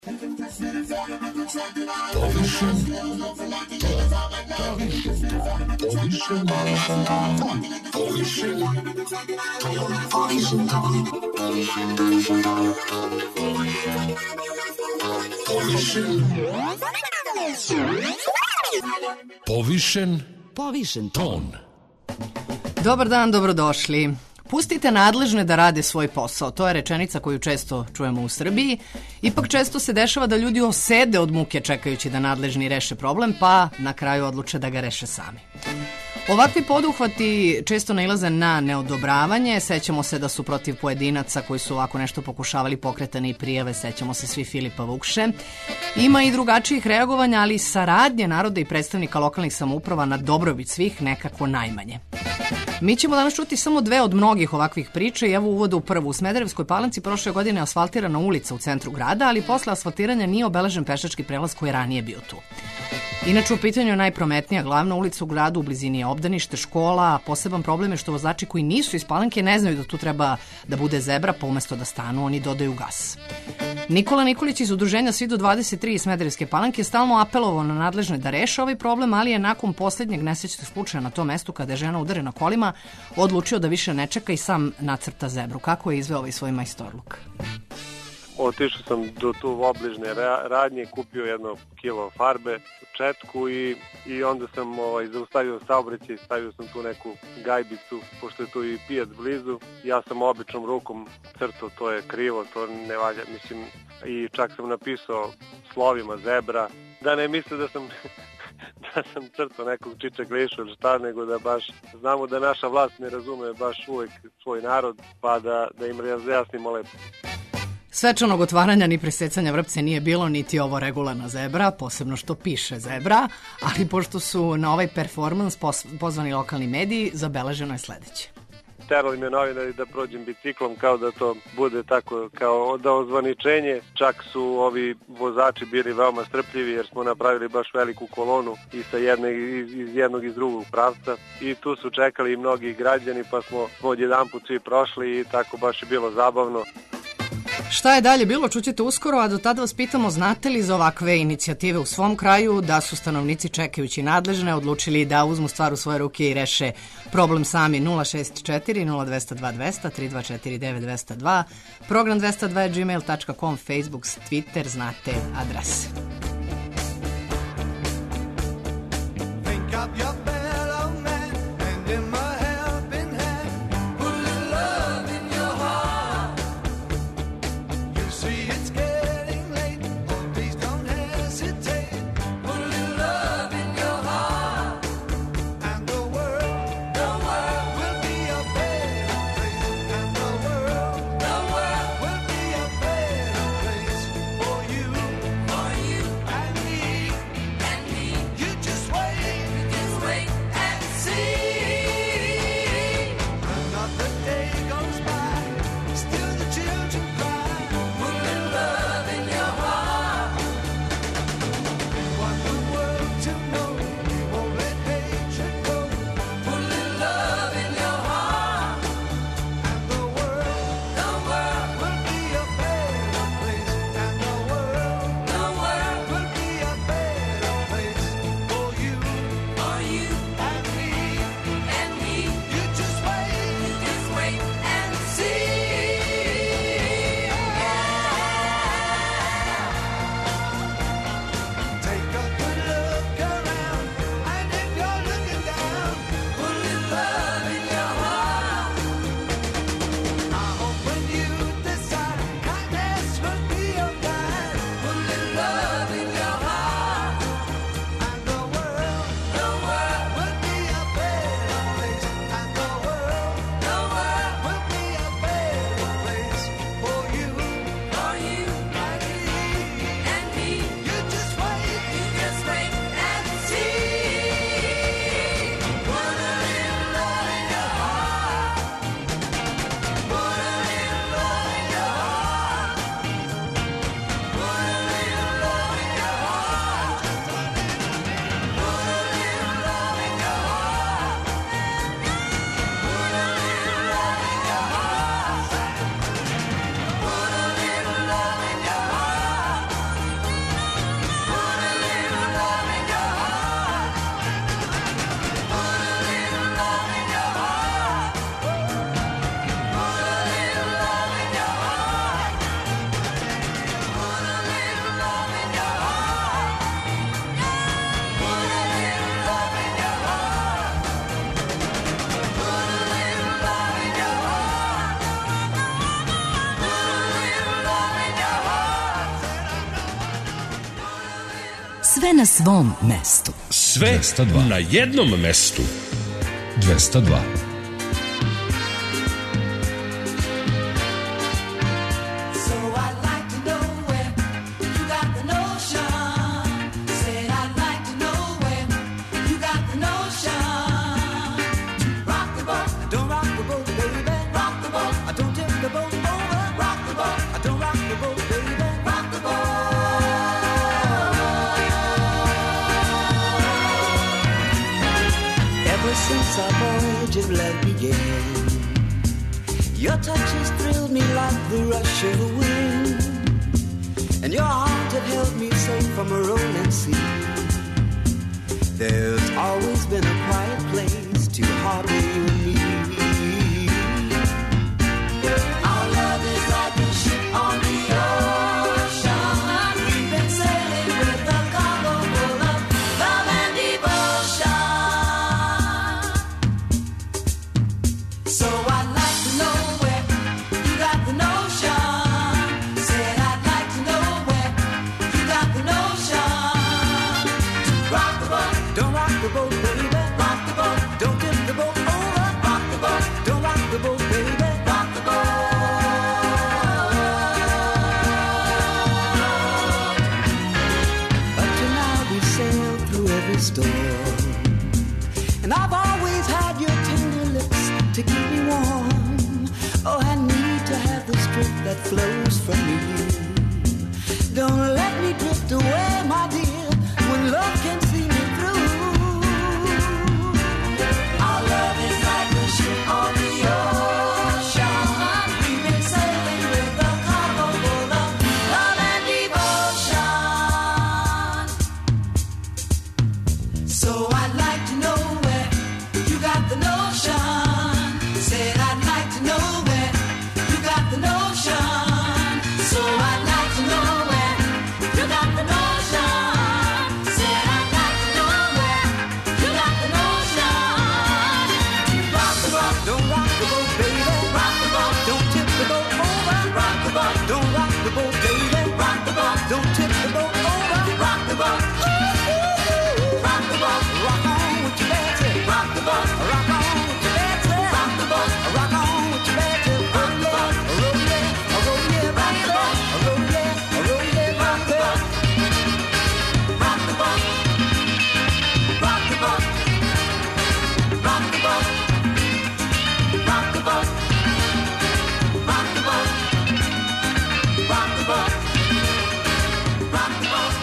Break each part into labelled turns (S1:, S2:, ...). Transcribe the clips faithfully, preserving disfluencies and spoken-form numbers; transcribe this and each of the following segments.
S1: Povišen Povišen ton.
S2: Dobar dan, dobrodošli. Pustite nadležne da rade svoj posao. To je rečenica koju često čujemo u Srbiji. Ipak često se dešava da ljudi osede od muke čekajući da nadležni reše problem, pa na kraju odluče da ga reše sami. Ovakvi poduhvati često nailaze na neodobravanje. Sećamo se da su protiv pojedinaca koji su ovako nešto pokušavali pokretane i prijave. Sećamo se svi Filipa Vukše. Ima i drugačijih reagovanja, ali saradnje naroda i predstavnika lokalnih samouprava na dobrobit svih nekako najmanje. Mi ćemo danas čuti samo dve od mnogih ovakvih priča i evo uvoda u prvu. U Smederevskoj Palanci prošle godine je asfaltirana ulica u centru grada, ali posle asfaltiranja nije obeležen pešački prelaz koji je ranije bio tu. Inače, u pitanju je najprometnija glavna ulica u gradu, u blizini je obdanište, škola, a poseban problem je što vozači koji nisu iz Palanke ne znaju da tu treba da bude zebra, pa umesto da stanu, oni dodaju gas. Nikola Nikolić iz udruženja Svi do dvadeset tri iz Smederevske Palanke stalno apelovao na nadležne da reše ovaj problem, ali je nakon poslednjeg nesrećnog slučaja na tom mestu kada je žena udarena kolima odlučio da više ne čeka i sam nacrta zebru. Kako je izveo ovaj svoj majstorluk?
S3: Otišao sam do tu obližne radnje, kupio jedno kilo farbe, četku i, i onda sam ovaj, zaustavio saobraćaj, stavio sam tu neku gajbicu, pošto je tu i pijac blizu. Ja sam običnom rukom crtao, to je krivo, to ne valja, mislim, i čak sam napisao slovima zebra, da ne misle da sam... da sam crtao nekog čiča grešu ili šta, nego da baš znamo da naša vlast ne razume baš uvek svoj narod, pa da, da im razjasnimo lepo.
S2: Svečanog otvaranja ni presecanja vrpce nije bilo, niti ovo regularna zebra, posebno što piše zebra, ali pošto su na ovaj performans pozvani lokalni mediji, zabeleženo je sledeće.
S3: Terali me novinari da prođem biciklom kao da to bude tako kao da ozvaničenje. Čak su ovi vozači bili veoma strpljivi jer smo napravili baš veliku kolonu i sa jedne, iz, iz jednog iz drugog pravca i tu su čekali i mnogi građani pa smo odjedanput svi prošli i tako baš je bilo zabavno.
S2: Šta je dalje bilo, čućete uskoro, a do tada vas pitamo, znate li za ovakve inicijative u svom kraju, da su stanovnici čekajući nadležne odlučili da uzmu stvar u svoje ruke i reše problem sami. Nula šest četiri nula dva nula dva dva nula tri dva četiri devet dva nula dva, program dvesta dva gmail tačka com, Facebook, Twitter, znate adrese.
S4: Wait. Sve na svom mestu.
S1: Sve na jednom mestu. dvesta dva.
S5: Your touches thrilled me like the rush of a wind, and your arms have held me safe from a rolling sea. There's always been a quiet place to harbor you and me. Our love is like a ship on the ocean. We've been sailing with a cargo full of love and devotion. So I'd like to know where you got the notion. Said I'd like to know where you got the notion. Rock the boat, don't rock the boat, baby. Rock the boat, don't tip the boat over. Rock the boat, don't rock the boat, baby. Rock the boat. Up to now we sailed through every storm, and I've always had your tender lips to keep me warm. Oh, I need to have the strength that flows from you. Don't let me drift away, my dear, when love can see me through. Our love is like a ship on the ocean. We've been sailing with a cargo full of love and devotion. So I'd like to know where you got the notion. Said I'd like to know where you got the notion. So I'd like to know where you got the notion. Said I'd like to know where you got the notion. Rock the boat, don't rock the boat, baby. Rock the boat, don't tip the boat over. Rock the boat, don't rock the boat, baby. Rock the boat, don't tip the boat over. Rock the boat, ooh, ooh, ooh. Rock the boat, rock on with your bad. Rock the boat, rock on with your bad. Rock the boat, rock on with your bad. Rock the boat, roll yeah, roll yeah, rock the boat, roll yeah, roll yeah, rock the boat. Rock the boat, rock the boat, rock the boat, rock the boat, rock the boat, rock the boat, rock the boat,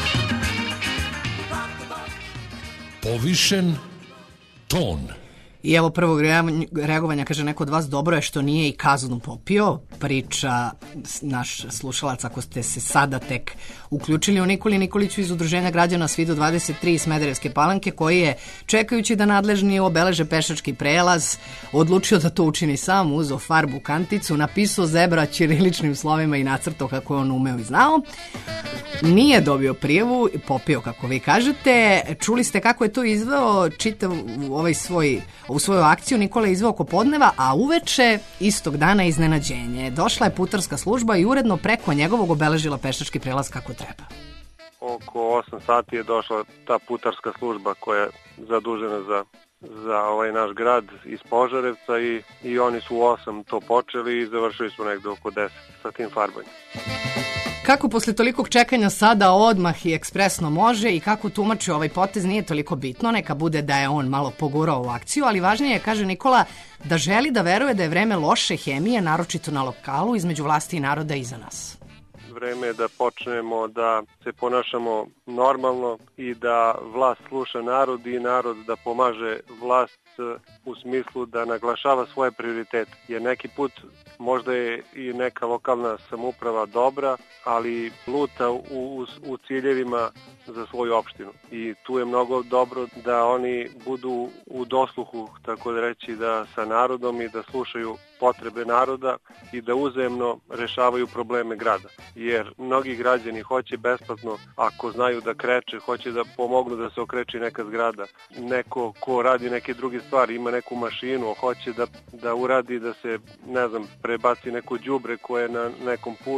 S5: rock the boat.
S1: Povišen ton.
S2: I evo prvog reagovanja, kaže neko od vas, dobro je što nije i kaznu popio, priča naš slušalac, ako ste se sada tek uključili, o Nikoli Nikoliću iz Udruženja građana Svido dvadeset tri iz Smederevske Palanke, koji je, čekajući da nadležni obeleže pešački prelaz, odlučio da to učini sam, uzeo farbu, kanticu, napisao zebra ćiriličnim slovima i nacrtao kako je on umeo i znao. Nije dobio prijavu, popio kako vi kažete. Čuli ste kako je to izveo čitav ovaj svoj, ovu svoju akciju. Nikola je izveo oko podneva, a uveče istog dana iznenađenje. Došla je putarska služba i uredno preko njegovog obeležila pešački prelaz kako treba.
S3: Oko osam sati je došla ta putarska služba koja je zadužena za, za ovaj naš grad iz Požarevca i, i oni su u osam to počeli i završili smo negde oko deset sa tim farbanjem.
S2: Kako posle tolikog čekanja sada odmah i ekspresno može i kako tumači ovaj potez nije toliko bitno, neka bude da je on malo pogurao u akciju, ali važnije je, kaže Nikola, da želi da veruje da je vreme loše hemije, naročito na lokalu, između vlasti i naroda iza nas.
S3: Vreme je da počnemo da se ponašamo normalno i da vlast sluša narod i narod da pomaže vlast u smislu da naglašava svoje prioritete. Jer neki put možda je i neka lokalna samouprava dobra, ali luta u, u, u ciljevima za svoju opštinu. I tu je mnogo dobro da oni budu u dosluhu, tako da reći, da sa narodom i da slušaju potrebe naroda i da uzajemno rešavaju probleme grada. Jer mnogi građani hoće besplatno, ako znaju da kreče, hoće da pomognu da se okreči neka zgrada. Neko ko radi neke druge stvari, ima neku mašinu, hoće da, da uradi da se, ne znam, prebaci neko đubre koje je na nekom pu,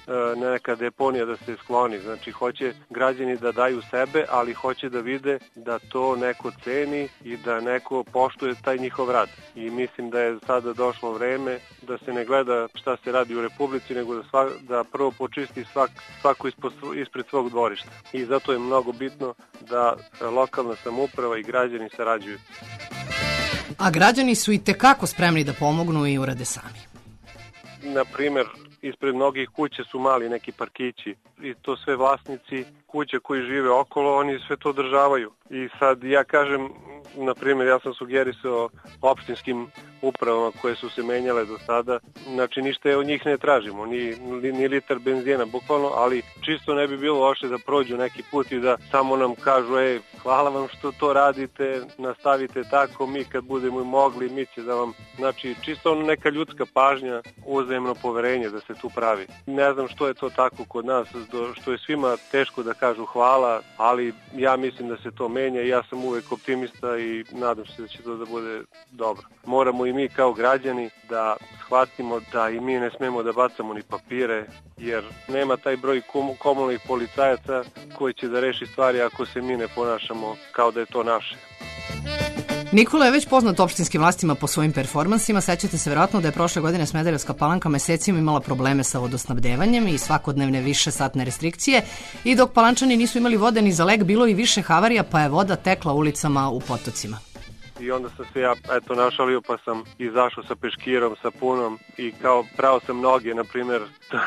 S3: neka deponija da se skloni. Znači, hoće građani da daju sebe, ali hoće da vide da to neko ceni i da neko poštuje taj njihov rad. I mislim da je sada došlo vreme da se ne gleda šta se radi u Republici, nego da, svak, da prvo počisti svak, svako ispod, ispred svog dvorišta. I zato je mnogo bitno da lokalna samouprava i građani sarađuju.
S2: A građani su i tekako spremni da pomognu i urade sami.
S3: Na primer, ispred mnogih kuće su mali neki parkići i to sve vlasnici kuće koji žive okolo, oni sve to održavaju. I sad ja kažem, na primjer, ja sam sugerisao opštinskim upravama koje su se menjale do sada, znači ništa od njih ne tražimo, ni, ni litar benzina bukvalno, ali čisto ne bi bilo loše da prođu neki put i da samo nam kažu, ej, hvala vam što to radite, nastavite tako, mi kad budemo mogli, mi će da vam, znači čisto neka ljudska pažnja, uzajemno poverenje da se tu pravi. Ne znam što je to tako kod nas, što je svima teško da kažu hvala, ali ja mislim da se to menja i ja sam uvek optimista i nadam se da će to da bude dobro. Moramo i mi kao građani da shvatimo da i mi ne smemo da bacamo ni papire, jer nema taj broj komunalnih policajaca koji će da reši stvari ako se mi ne ponašamo kao da je to naše.
S2: Nikola je već poznat opštinskim vlastima po svojim performansima. Sećate se verovatno da je prošle godine Smederevska Palanka mesecima imala probleme sa vodosnabdevanjem i svakodnevne više satne restrikcije. I dok Palančani nisu imali vode ni za lek, bilo i više havarija, pa je voda tekla ulicama u potocima.
S3: I onda sam se ja eto našalio pa sam izašao sa peškirom, sa punom i kao prao sam noge, na primjer.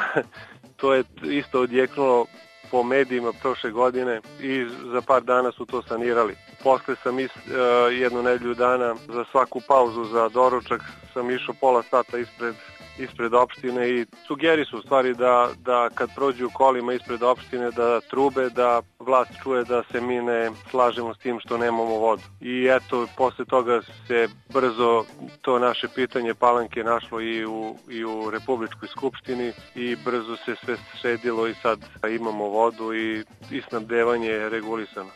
S3: To je isto odjeknulo po medijima prošle godine i za par dana su to sanirali. Posle sam is, uh, jednu nedelju dana za svaku pauzu za doručak sam išao pola sata ispred ispred opštine i sugeri su stvari da, da kad prođu kolima ispred opštine da trube, da vlast čuje da se mi ne slažemo s tim što nemamo vodu. I eto, posle toga se brzo to naše pitanje Palanke našlo i u, i u Republičkoj skupštini i brzo se sve sredilo i sad imamo vodu i, i snabdevanje je regulisano.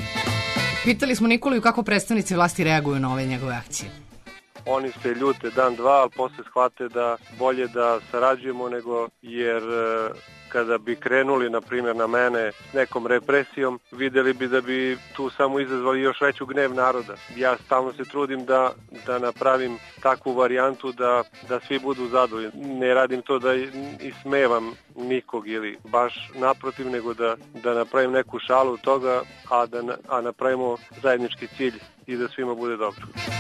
S2: Pitali smo Nikoliju kako predstavnici vlasti reaguju na ove njegove akcije.
S3: Oni se ljute dan, dva, ali posle shvate da bolje da sarađujemo nego jer kada bi krenuli, na primjer, na mene s nekom represijom, videli bi da bi tu samo izazvali još veću gnev naroda. Ja stalno se trudim da, da napravim takvu varijantu da, da svi budu zadovoljni. Ne radim to da ismevam nikog ili baš naprotiv, nego da, da napravim neku šalu toga, a da a napravimo zajednički cilj i da svima bude dobro.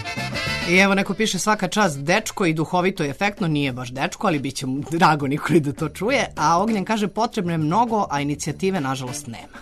S2: I evo neko piše svaka čast dečko i duhovito i efektno, nije baš dečko, ali bit će mu drago Nikoli da to čuje, a Ognjen kaže potrebno je mnogo, a inicijative nažalost nema.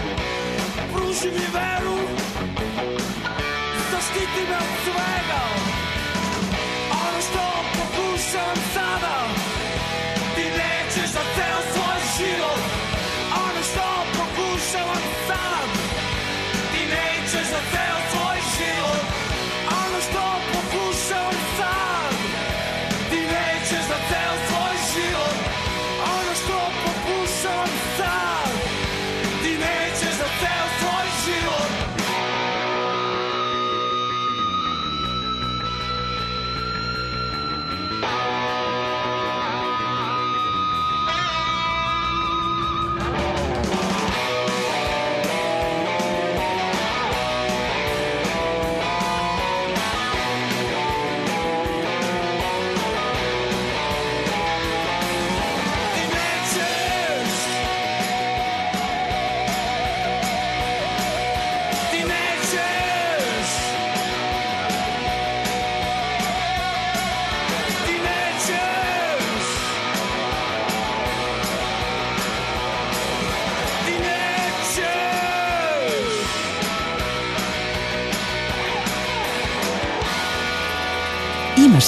S5: Pruži mi veru, zaštiti me od svega.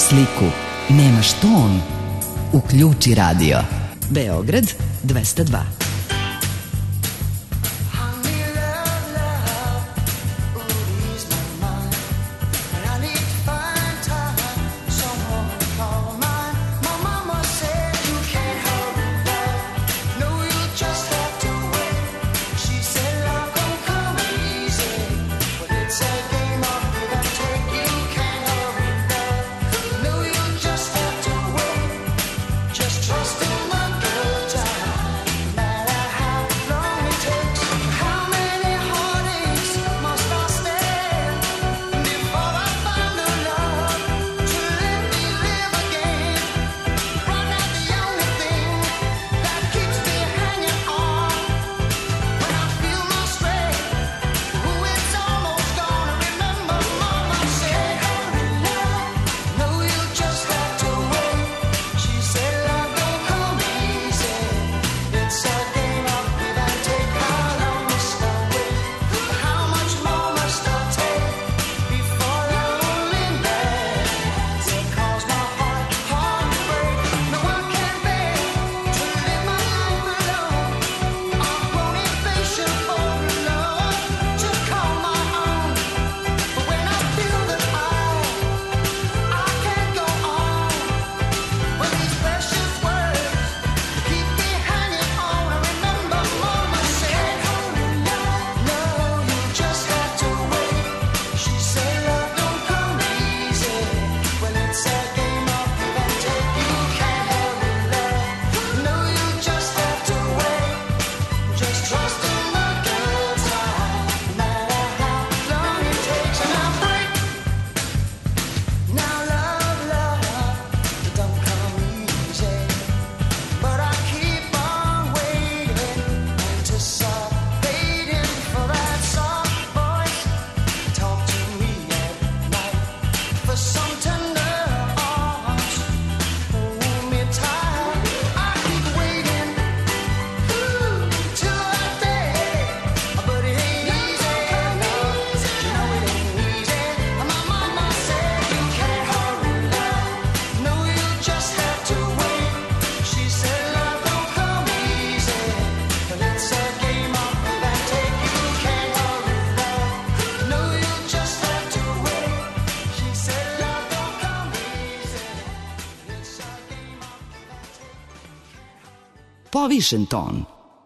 S4: sliku, nemaš ton? Uključi radio. Beograd dvesta dva. Povišen ton.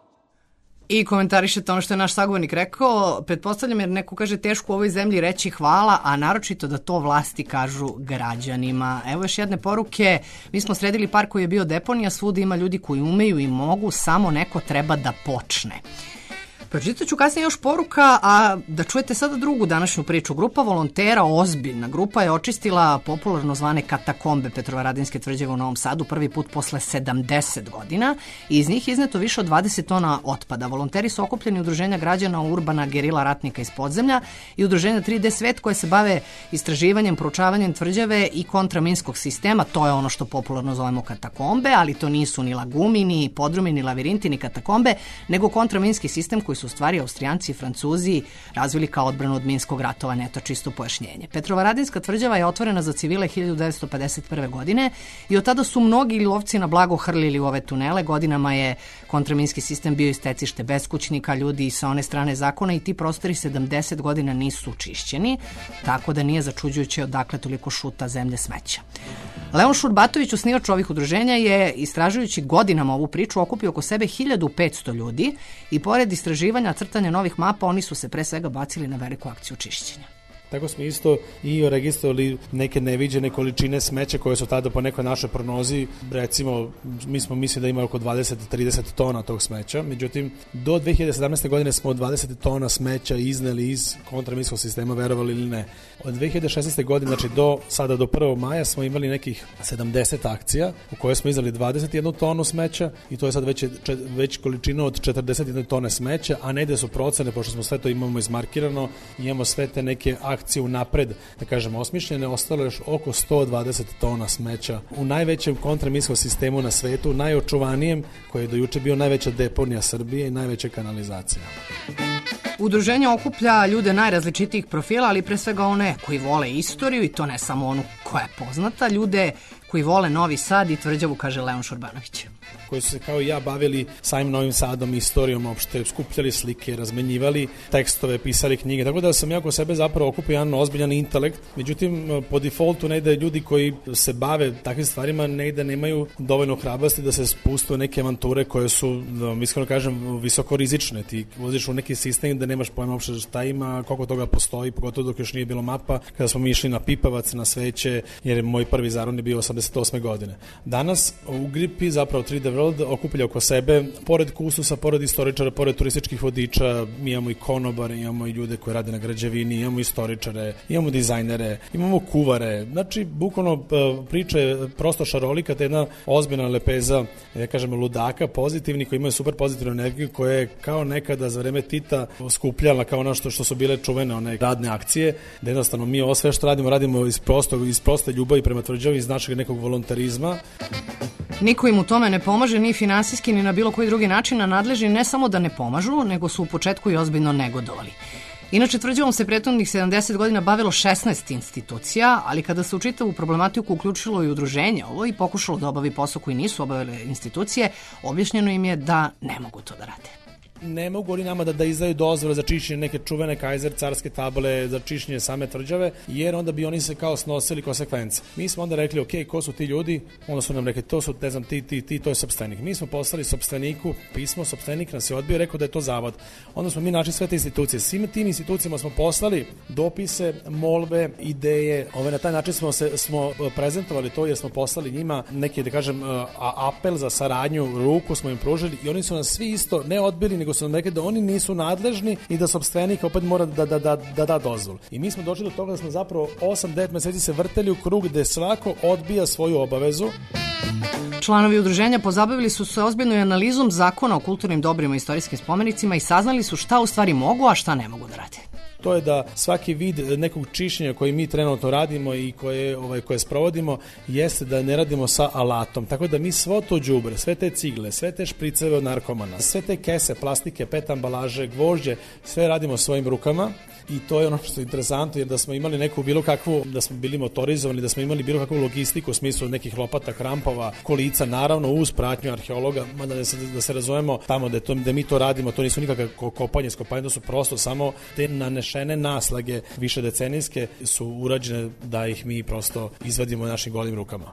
S2: I komentarišete ono što je naš sagovornik rekao, pretpostavljam jer neko kaže teško u ovoj zemlji reći hvala, a naročito da to vlasti kažu građanima. Evo još jedne poruke, mi smo sredili park koji je bio deponija, svuda ima ljudi koji umeju i mogu, samo neko treba da počne. Pročitat ću kasnije još poruka, a da čujete sada drugu današnju priču. Grupa volontera, ozbiljna grupa, je očistila popularno zvane katakombe Petrovaradinske tvrđave u Novom Sadu prvi put posle sedamdeset godina i iz njih izneto više od dvadeset tona otpada. Volonteri su okupljeni udruženja građana Urbana gerila ratnika iz podzemlja i udruženja tri D Svet koje se bave istraživanjem, proučavanjem tvrđave i kontraminskog sistema. To je ono što popularno zovemo katakombe, ali to nisu ni lagumi, ni podrumi, ni lavirinti, ni katakombe, nego kontraminski sistem koji su u stvari Austrijanci i Francuzi razvili kao odbranu od minskog ratovanja. Eto čisto pojašnjenje. Petrovaradinska tvrđava je otvorena za civile hiljadu devetsto pedeset prve. godine i od tada su mnogi lovci na blago hrlili u ove tunele. Godinama je kontraminski sistem bio istecište beskućnika, ljudi sa one strane zakona i ti prostori sedamdeset godina nisu čišćeni, tako da nije začuđujuće odakle toliko šuta, zemlje, smeća. Leon Šurbatović, osnivač ovih udruženja, je istražujući godinama ovu priču okupio oko sebe hiljadu petsto ljudi i pored istraživanja, crtanja novih mapa, oni su se pre svega bacili na veliku akciju čišćenja.
S6: Tako smo isto i registrovali neke neviđene količine smeća koje su tada po nekoj našoj prognozi, recimo, mi smo mislili da ima oko dvadeset do trideset tona tog smeća, međutim, do dve hiljade sedamnaeste. godine smo dvadeset tona smeća izneli iz kontraminskog sistema, verovali ili ne. Od dve hiljade šesnaeste. godine, znači do sada do prvog maja smo imali nekih sedamdeset akcija u kojoj smo izneli dvadeset jednu tonu smeća i to je sad već, već količina od četrdeset jedne tone smeća, a negde su procene, pošto smo sve to imamo izmarkirano, imamo sve te neke akcije unapred, da kažemo, osmišljene, ostalo još oko sto dvadeset tona smeća u najvećem kontraminskom sistemu na svetu, najočuvanijem, koji je do juče bio najveća deponija Srbije i najveća kanalizacija.
S2: Udruženje okuplja ljude najrazličitijih profila, ali pre svega one koji vole istoriju, i to ne samo onu koja je poznata, ljude koji vole Novi Sad i tvrđavu, kaže Leon Šurbanović.
S6: Koji su se kao i ja bavili samim Novim Sadom, istorijom opšte, skupljali slike, razmenjivali tekstove, pisali knjige, tako da sam ja oko sebe zapravo okupio jedan ozbiljan intelekt. Međutim, po defaultu negde ljudi koji se bave takvim stvarima negde nemaju dovoljno hrabrosti da se spuste u neke avanture koje su, da iskreno kažem, visoko rizične. Ti voziš u neki sistem da nemaš pojma uopšte šta ima, koliko toga postoji, pogotovo dok još nije bilo mapa, kada smo mi išli na Pipavac, na Sveće, jer moj prvi zaron je bio osamdeset osme godine. Danas u Gripi, zapravo tri D World, okuplja oko sebe, pored kustosa, pored istoričara, pored turističkih vodiča, mi imamo i konobare, imamo i ljude koji rade na građevini, imamo istoričare, imamo dizajnere, imamo kuvare. Znači, bukvalno priča je prosto šarolika, te jedna ozbiljna lepeza, ja kažem, ludaka, pozitivni, koji imaju super pozitivnu energiju, koja je kao nekada za vreme Tita skupljala kao ono što, što su bile čuvene one radne akcije, da jednostavno mi ovo sve što radimo, radimo iz, prosto, iz proste ljubavi prema tvrđavi, iz našeg nekog volontarizma.
S2: Niko im u tome ne pomaže ni finansijski ni na bilo koji drugi način, a nadležni ne samo da ne pomažu, nego su u početku i ozbiljno negodovali. Inače, tvrđavom se prethodnih sedamdeset godina bavilo šesnaest institucija, ali kada se u čitavu problematiku uključilo i udruženje ovo i pokušalo da obavi posao koji nisu obavile institucije, objašnjeno im je da ne mogu to da rade.
S6: Ne mogu oni nama da, da izdaju dozvole za čišćenje neke čuvene kajzer carske table, za čišćenje same tvrđave, jer onda bi oni se kao snosili konsekvence. Mi smo onda rekli, ok, ko su ti ljudi? Onda su nam rekli, to su, ne znam, ti, ti, ti, to je sopstvenik. Mi smo poslali sopstveniku pismo, sopstvenik nas je odbio, rekao da je to zavod. Onda smo mi našli sve te institucije. Svim tim institucijama smo poslali dopise, molbe, ideje. Ove, na taj način smo se smo prezentovali to, jer smo poslali njima neki, da kažem, apel za saradnju, ruku smo im pružili i oni su nas svi isto ne odbili, nego su nam rekli da oni nisu nadležni i da sopstvenik opet mora da da, da, da da dozvolu. I mi smo došli do toga da smo zapravo osam devet meseci se vrteli u krug gde svako odbija svoju obavezu.
S2: Članovi udruženja pozabavili su se ozbiljno i analizom zakona o kulturnim dobrima i istorijskim spomenicima i saznali su šta u stvari mogu, a šta ne mogu da rade.
S6: To je da svaki vid nekog čišćenja koji mi trenutno radimo i koje, ovaj, koje sprovodimo jeste da ne radimo sa alatom. Tako da mi svo to đubre, sve te cigle, sve te špriceve od narkomana, sve te kese, plastike, pet ambalaže, gvožđe, sve radimo svojim rukama. I to je ono što je interesantno, jer da smo imali neku bilo kakvu, da smo bili motorizovani, da smo imali bilo kakvu logistiku u smislu nekih lopata, krampova, kolica, naravno uz pratnju arheologa, mada da se, da se razumemo tamo da, to, da mi to radimo, to nisu nikakve kopanje, skopanje, to su prosto samo te nanešene naslage više decenijske su urađene da ih mi prosto izvadimo našim golim rukama.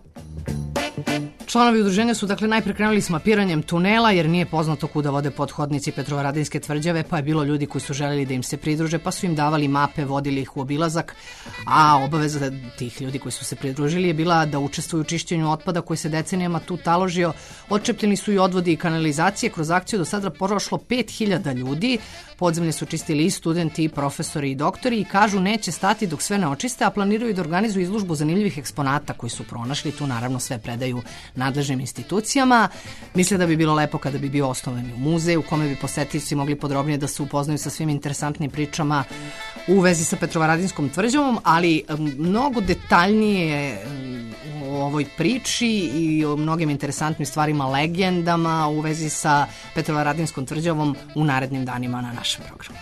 S2: Članovi udruženja su dakle najpre krenuli s mapiranjem tunela, jer nije poznato kuda vode pothodnici Petrovaradinske tvrđave, pa je bilo ljudi koji su želeli da im se pridruže, pa su im davali mape, vodili ih u obilazak, a obaveza tih ljudi koji su se pridružili je bila da učestvuju u čišćenju otpada koji se decenijama tu taložio. Odčepljeni su i odvodi i kanalizacije. Kroz akciju do sada prošlo pet hiljada ljudi. Podzemlje su čistili i studenti, i profesori, i doktori i kažu neće stati dok sve ne očiste, a planiraju da organizuju izložbu zanimljivih eksponata koji su pronašli. Tu naravno sve predaju nadležnim institucijama. Misle da bi bilo lepo kada bi bio osnovan muzej u kome bi posetioci mogli podrobnije da se upoznaju sa svim interesantnim pričama u vezi sa Petrovaradinskom tvrđavom, ali mnogo detaljnije o ovoj priči i o mnogim interesantnim stvarima, legendama u vezi sa Petrovaradinskom tvrđavom u narednim danima na našem programu.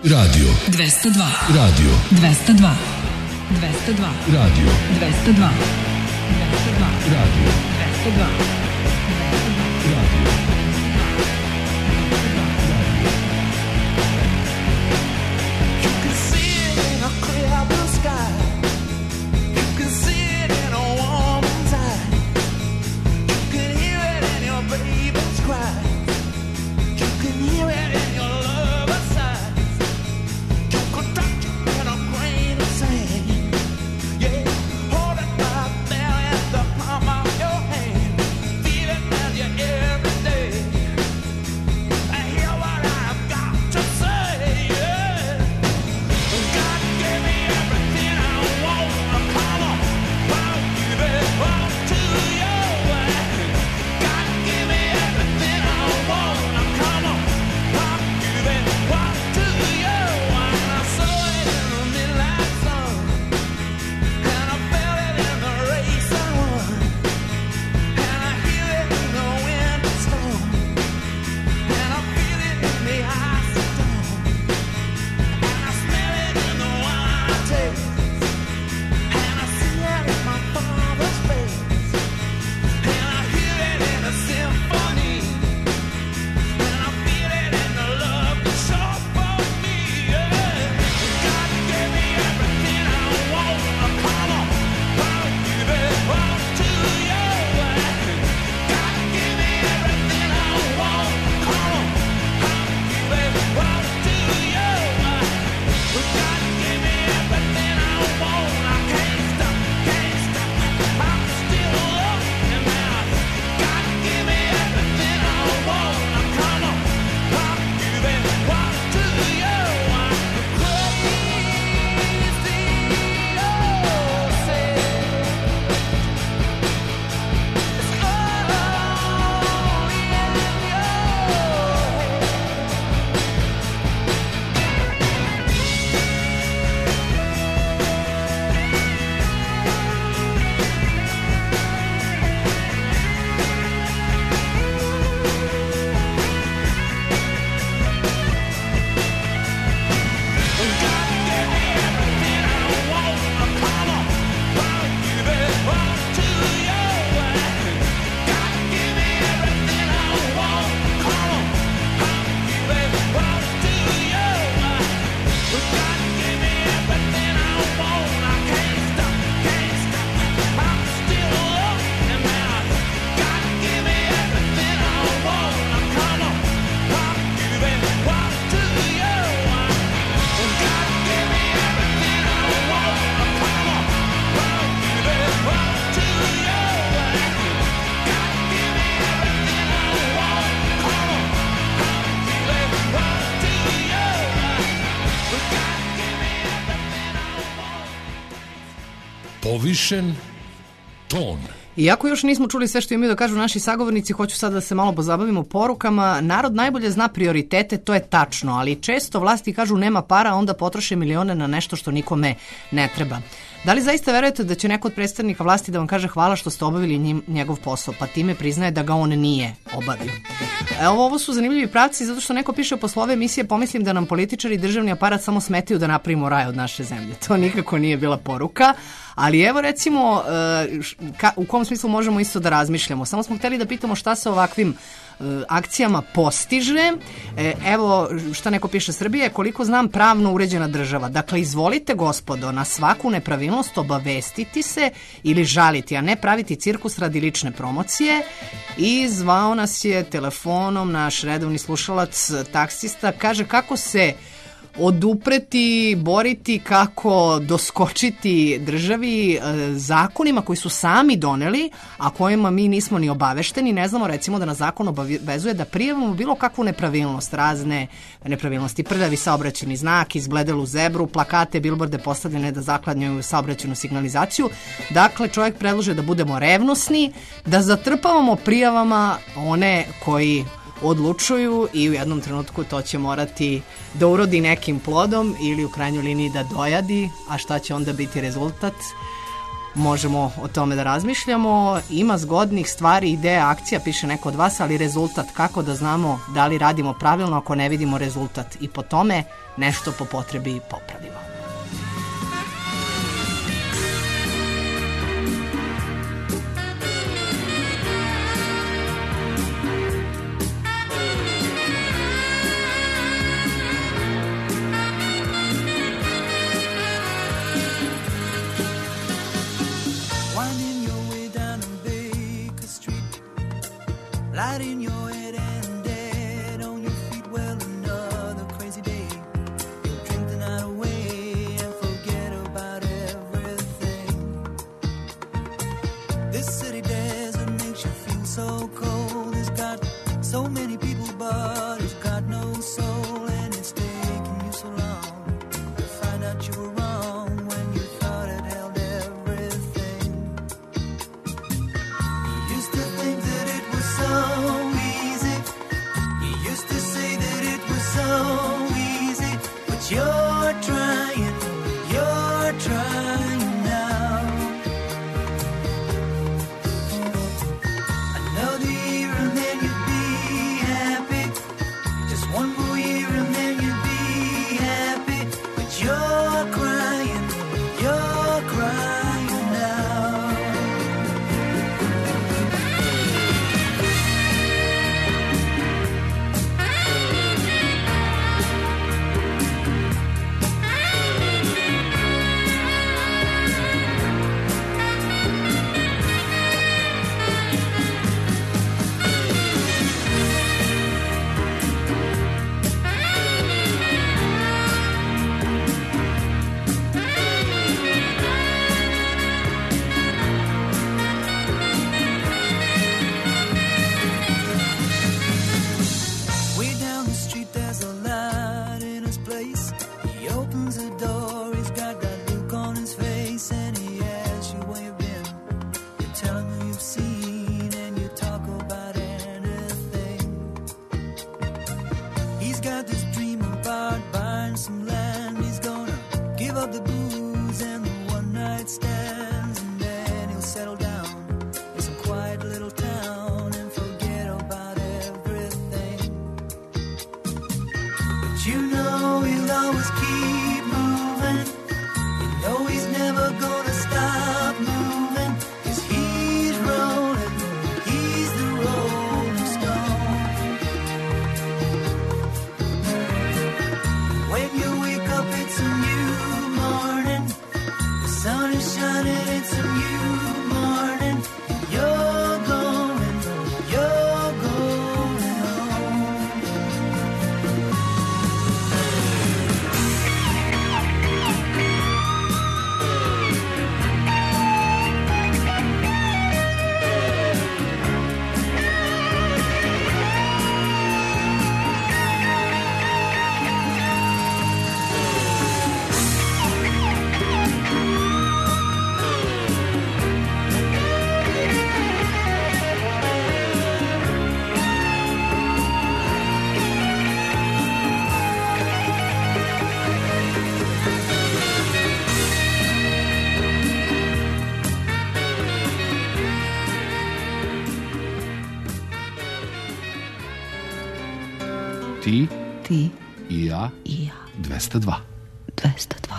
S1: Radio.
S4: dvesta dva.
S1: Radio.
S4: dvesta dva. dvesta dva.
S1: Radio.
S4: dvesta dva. dvesta dva.
S1: Radio.
S4: dvesta dva.
S1: Radio.
S5: You can see it in a clear blue sky. You can see it in a warm tide. You can hear it in your baby's cry. You can hear it in your lover's sighs. You can touch it in a grain of sand. Yeah, hold it right there in the palm of your hand. Feel it as you every day. I hear what I've got to say. Yeah. God gave me everything I want. Come on, I'll give it all to you. God gave me everything I want. Come on, I'll give it all to you. I saw it in the midnight sun, and I felt it in the racing wind, and I hear it in the winter storm, and I feel it in the icy dawn. And I smell it in the wine I taste, and I see it in my father's face, and I hear it in a symphony, and I feel it in the love that's shown for me. Yeah. God gave me everything I want. Come on, I'll give it all to you. God gave me everything I want. Come on, I'll give it all to you. God gave me everything I want. I can't stop, can't stop. I'm still looking now. God gave me everything I want. Come on, I'll give it all to you. I'm crazy, oh, say it's only in your God gave me everything I want. Come on, I'll give it all to you. God gave me everything I want. Come on, I'll give it all to you. God gave me everything I want. I can't stop, can't stop. I'm still looking now. God gave me everything I want. Come on, I'll give it all to you. God gave me everything I want. Come on, I'll give it all to you. God gave me everything I want. Come on, I'll give it all to you. God gave me everything I want.
S1: Povišen ton.
S2: Iako još nismo čuli sve što imaju da kažu naši sagovornici, hoću sad da se malo pozabavimo porukama. Narod najbolje zna prioritete, to je tačno, ali često vlasti kažu nema para, a onda potroše milione na nešto što nikome ne treba. Da li zaista verujete da će neko od predstavnika vlasti da vam kaže hvala što ste obavili njim, njegov posao, pa time priznaje da ga on nije obavio? Evo, ovo su zanimljivi pravci, zato što neko piše posle ove emisije, pomislim da nam političari i državni aparat samo smetaju da napravimo raj od naše zemlje. To nikako nije bila poruka, ali evo recimo e, š- ka- u kom smislu možemo isto da razmišljamo. Samo smo hteli da pitamo šta se ovakvim e, akcijama postiže. E, evo šta neko piše, Srbija je, koliko znam, pravno uređena država. Dakle, izvolite gospodo, na svaku nepravilnost obavestiti se ili žaliti, a ne praviti cirkus radi lične promocije. I zvao nas je telefonom naš redovni slušalac, taksista, kaže kako se odupreti, boriti, kako doskočiti državi, e, zakonima koji su sami doneli, a kojima mi nismo ni obavešteni. Ne znamo, recimo, da nas zakon obavezuje da prijavimo bilo kakvu nepravilnost, razne nepravilnosti, prljavi saobraćajni znak, izbledelu zebru, plakate, bilborde postavljene da zaklanjaju saobraćajnu signalizaciju. Dakle, čovjek predlaže da budemo revnosni, da zatrpavamo prijavama one koji odlučuju i u jednom trenutku to će morati da urodi nekim plodom ili u krajnjoj liniji da dojadi, a šta će onda biti rezultat? možemo o tome da razmišljamo. Ima zgodnih stvari, ideja, akcija, piše neko od vas, ali rezultat, kako da znamo da li radimo pravilno ako ne vidimo rezultat i po tome nešto po potrebi popravimo.
S5: Light in your head and dead on your feet. Well, another crazy day. You'll drink the night away and forget about everything. This city desert makes you feel so cold. It's got so many people, but it's got no soul. And it's taken you so long to find out you were wrong when you thought it held everything. You used to think that it was so easy. You used to say that it was so easy. But you're trying, you're trying now. Another year and then you'd be happy. Just one more year and then you'd be happy. But you're crying, you're crying now. Way down the street there's a light in his place. He opens the door, he's got that look on his face, and he asks you where you've been. You tell him who you've seen, and you talk about anything. He's got this dream about buying some land. He's gonna give up the booze and the one night stands, and then he'll settle down in some quiet little town and forget about everything. But you know he'll always keep moving. You know he's never gonna stop moving. 'Cause he's rolling, he's the rolling stone. When you wake up it's a new morning. The sun is shining, it's a new morning. You're going, you're going home.
S7: Ti
S4: Ti
S7: i ja
S4: i ja.
S7: dvesta dva.
S4: dvesta dva.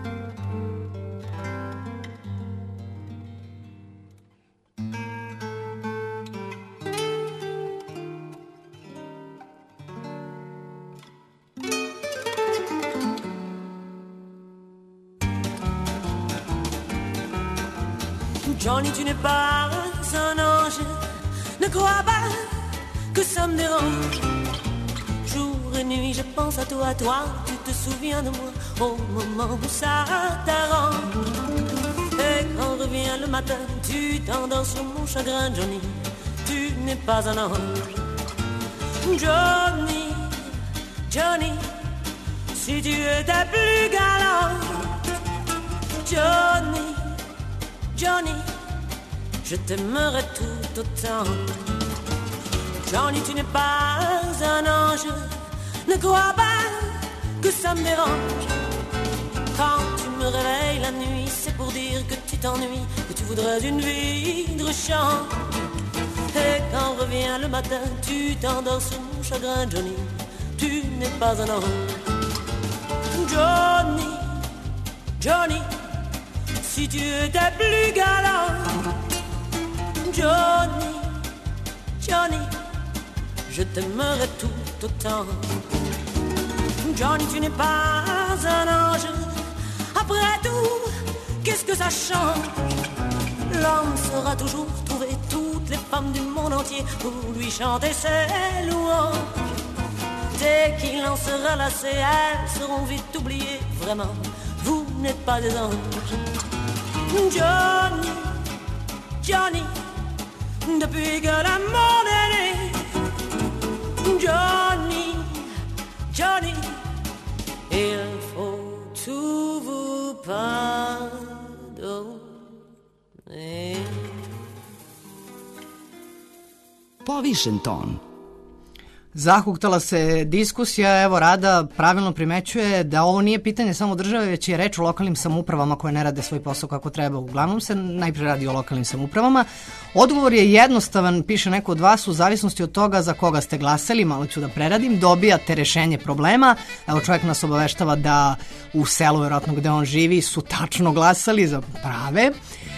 S8: Johnny, tu n'es pas un ange. Ne crois pas que ça me dérange. Jour et nuit, je pense à toi, toi. Tu te souviens de moi au moment où ça t'arrange. Et quand revient le matin, tu t'endors sur mon chagrin, Johnny. Tu n'es pas un ange. Johnny, Johnny, si tu étais plus galant. Johnny, Johnny, je t'aimerais tout autant. Johnny, tu n'es pas un ange. Ne crois pas que ça me dérange. Quand tu me réveilles la nuit, c'est pour dire que tu t'ennuies, que tu voudrais une vie de chant. Et quand revient le matin, tu t'endors sous mon chagrin, Johnny, tu n'es pas un ange. Johnny, Johnny, si tu étais plus galant. Johnny, Johnny, je t'aimerais tout autant. Johnny, tu n'es pas un ange. Après tout, qu'est-ce que ça change? L'homme saura toujours trouver toutes les femmes du monde entier pour lui chanter ses louanges. Dès qu'il en sera lassé, elles seront vite oubliées. Vraiment, vous n'êtes pas des anges. Johnny, Johnny, depuis que le monde est né. Johnny, Johnny, il faut tout vous pardonner.
S7: Povišen ton.
S2: Zahuktala se diskusija, evo Rada pravilno primećuje da ovo nije pitanje samo države, već je reč o lokalnim samoupravama koje ne rade svoj posao kako treba. Uglavnom se najprije radi o lokalnim samoupravama. Odgovor je jednostavan, piše neko od vas, u zavisnosti od toga za koga ste glasali, malo ću da preradim, dobijate rešenje problema. Evo čovjek nas obaveštava da u selu, vjerojatno gde on živi, su tačno glasali za prave.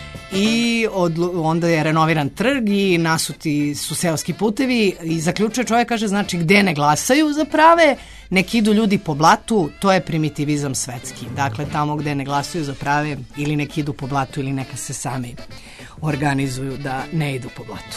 S2: I od, onda je renoviran trg i nasuti su seoski putevi i zaključuje čovjek, kaže, znači gde ne glasaju za prave, nek idu ljudi po blatu, to je primitivizam svetski. Dakle, tamo gde ne glasaju za prave ili nek idu po blatu ili neka se sami organizuju da ne idu po blatu.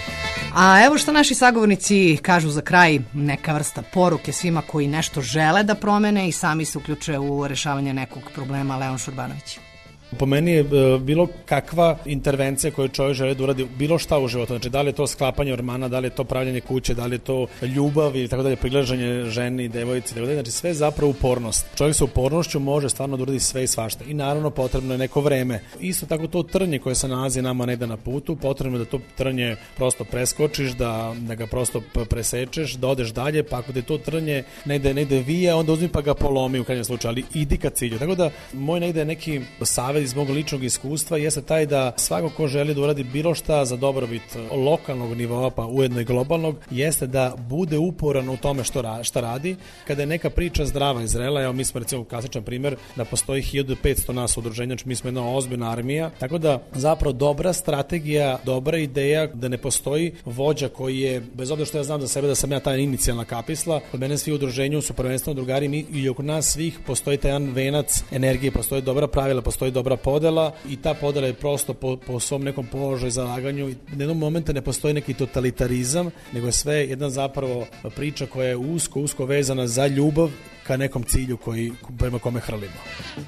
S2: A evo što naši sagovornici kažu za kraj, neka vrsta poruke svima koji nešto žele da promene i sami se uključuje u rešavanje nekog problema. Leon Šurbanović.
S6: Po meni je bilo kakva intervencija koju čovjek želi da uradi, bilo šta u životu, znači da li je to sklapanje ormana, da li je to pravljanje kuće, da li je to ljubav ili tako dalje, prilaženje ženi, devojci, tako dalje, znači sve je zapravo upornost. Čovjek sa upornošću može stvarno da uradi sve i svašta i naravno potrebno je neko vreme. Isto tako to trnje koje se nalazi nama negde na putu, potrebno je da to trnje prosto preskočiš, da, da ga prosto presečeš, da odeš dalje, pa ako te to trnje negde, negde vije, onda uzmi pa ga polomi u krajnjem slučaju, ali idi ka cilju. Tako da moj negde neki savjet iz mog ličnog iskustva jeste taj da svako ko želi da uradi bilo šta za dobrobit lokalnog nivoa, pa ujedno i globalnog, jeste da bude uporan u tome što ra, šta radi. Kada je neka priča zdrava i zrela, evo mi smo recimo klasičan primjer da postoji hiljadu petsto nas udruženja, znači mi smo jedna ozbiljna armija, tako da zapravo dobra strategija, dobra ideja da ne postoji vođa koji je, bez obzira što ja znam za sebe da sam ja ta inicijalna kapisla, od mene svi u udruženju su prvenstveno drugari, mi i oko nas svih postoji taj jedan venac energije, postoji dobra pravila, postoji dobra podela i ta podela je prosto po, po svom nekom položaju, zalaganju i na jednom momentu ne postoji neki totalitarizam, nego je sve jedna zapravo priča koja je usko, usko vezana za ljubav ka nekom cilju koji, prema kome hrlimo.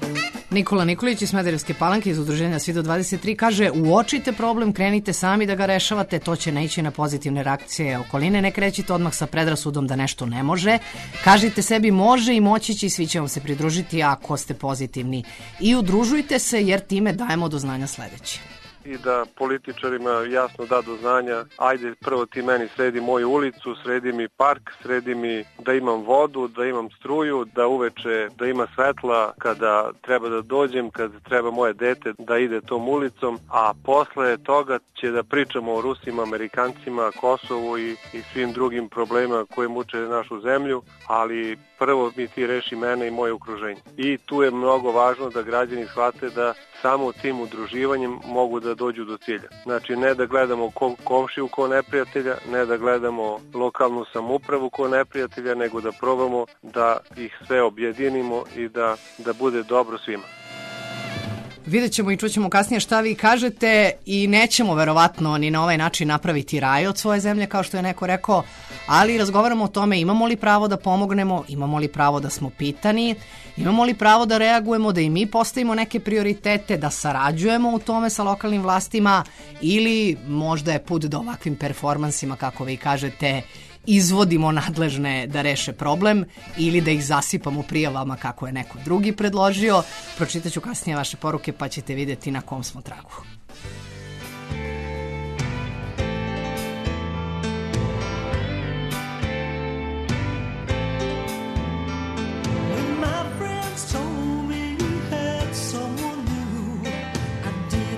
S2: Nikola Nikolić iz Smederevske Palanke iz udruženja Svi do dvadeset tri kaže: uočite problem, krenite sami da ga rešavate, to će naići na pozitivne reakcije okoline, ne krećite odmah sa predrasudom da nešto ne može, kažite sebi može i moći će i svi će vam se pridružiti ako ste pozitivni i udružujte se jer time dajemo do znanja sledeće.
S3: I da političarima jasno da do znanja, ajde prvo ti meni sredi moju ulicu, sredi mi park, sredi mi da imam vodu, da imam struju, da uveče da ima svetla kada treba da dođem, kada treba moje dete da ide tom ulicom, a posle toga će da pričamo o Rusima, Amerikancima, Kosovu i, i svim drugim problemima koje muče našu zemlju, ali prvo mi ti reši mene i moje okruženje. I tu je mnogo važno da građani shvate da samo tim udruživanjem mogu da dođu do cilja. Znači ne da gledamo ko, komšiju ko neprijatelja, ne da gledamo lokalnu samoupravu ko neprijatelja, nego da probamo da ih sve objedinimo i da, da bude dobro svima.
S2: Vidjet ćemo i čućemo kasnije šta vi kažete i nećemo verovatno ni na ovaj način napraviti raj od svoje zemlje kao što je neko rekao, ali razgovaramo o tome imamo li pravo da pomognemo, imamo li pravo da smo pitani, imamo li pravo da reagujemo, da i mi postavimo neke prioritete, da sarađujemo u tome sa lokalnim vlastima ili možda je put da ovakvim performansima, kako vi kažete, izvodimo nadležne da reše problem ili da ih zasipamo prijavama kako je neko drugi predložio. Pročitaću kasnije vaše poruke pa ćete vidjeti na kom smo tragu.
S5: When my friends told me you had someone new, I did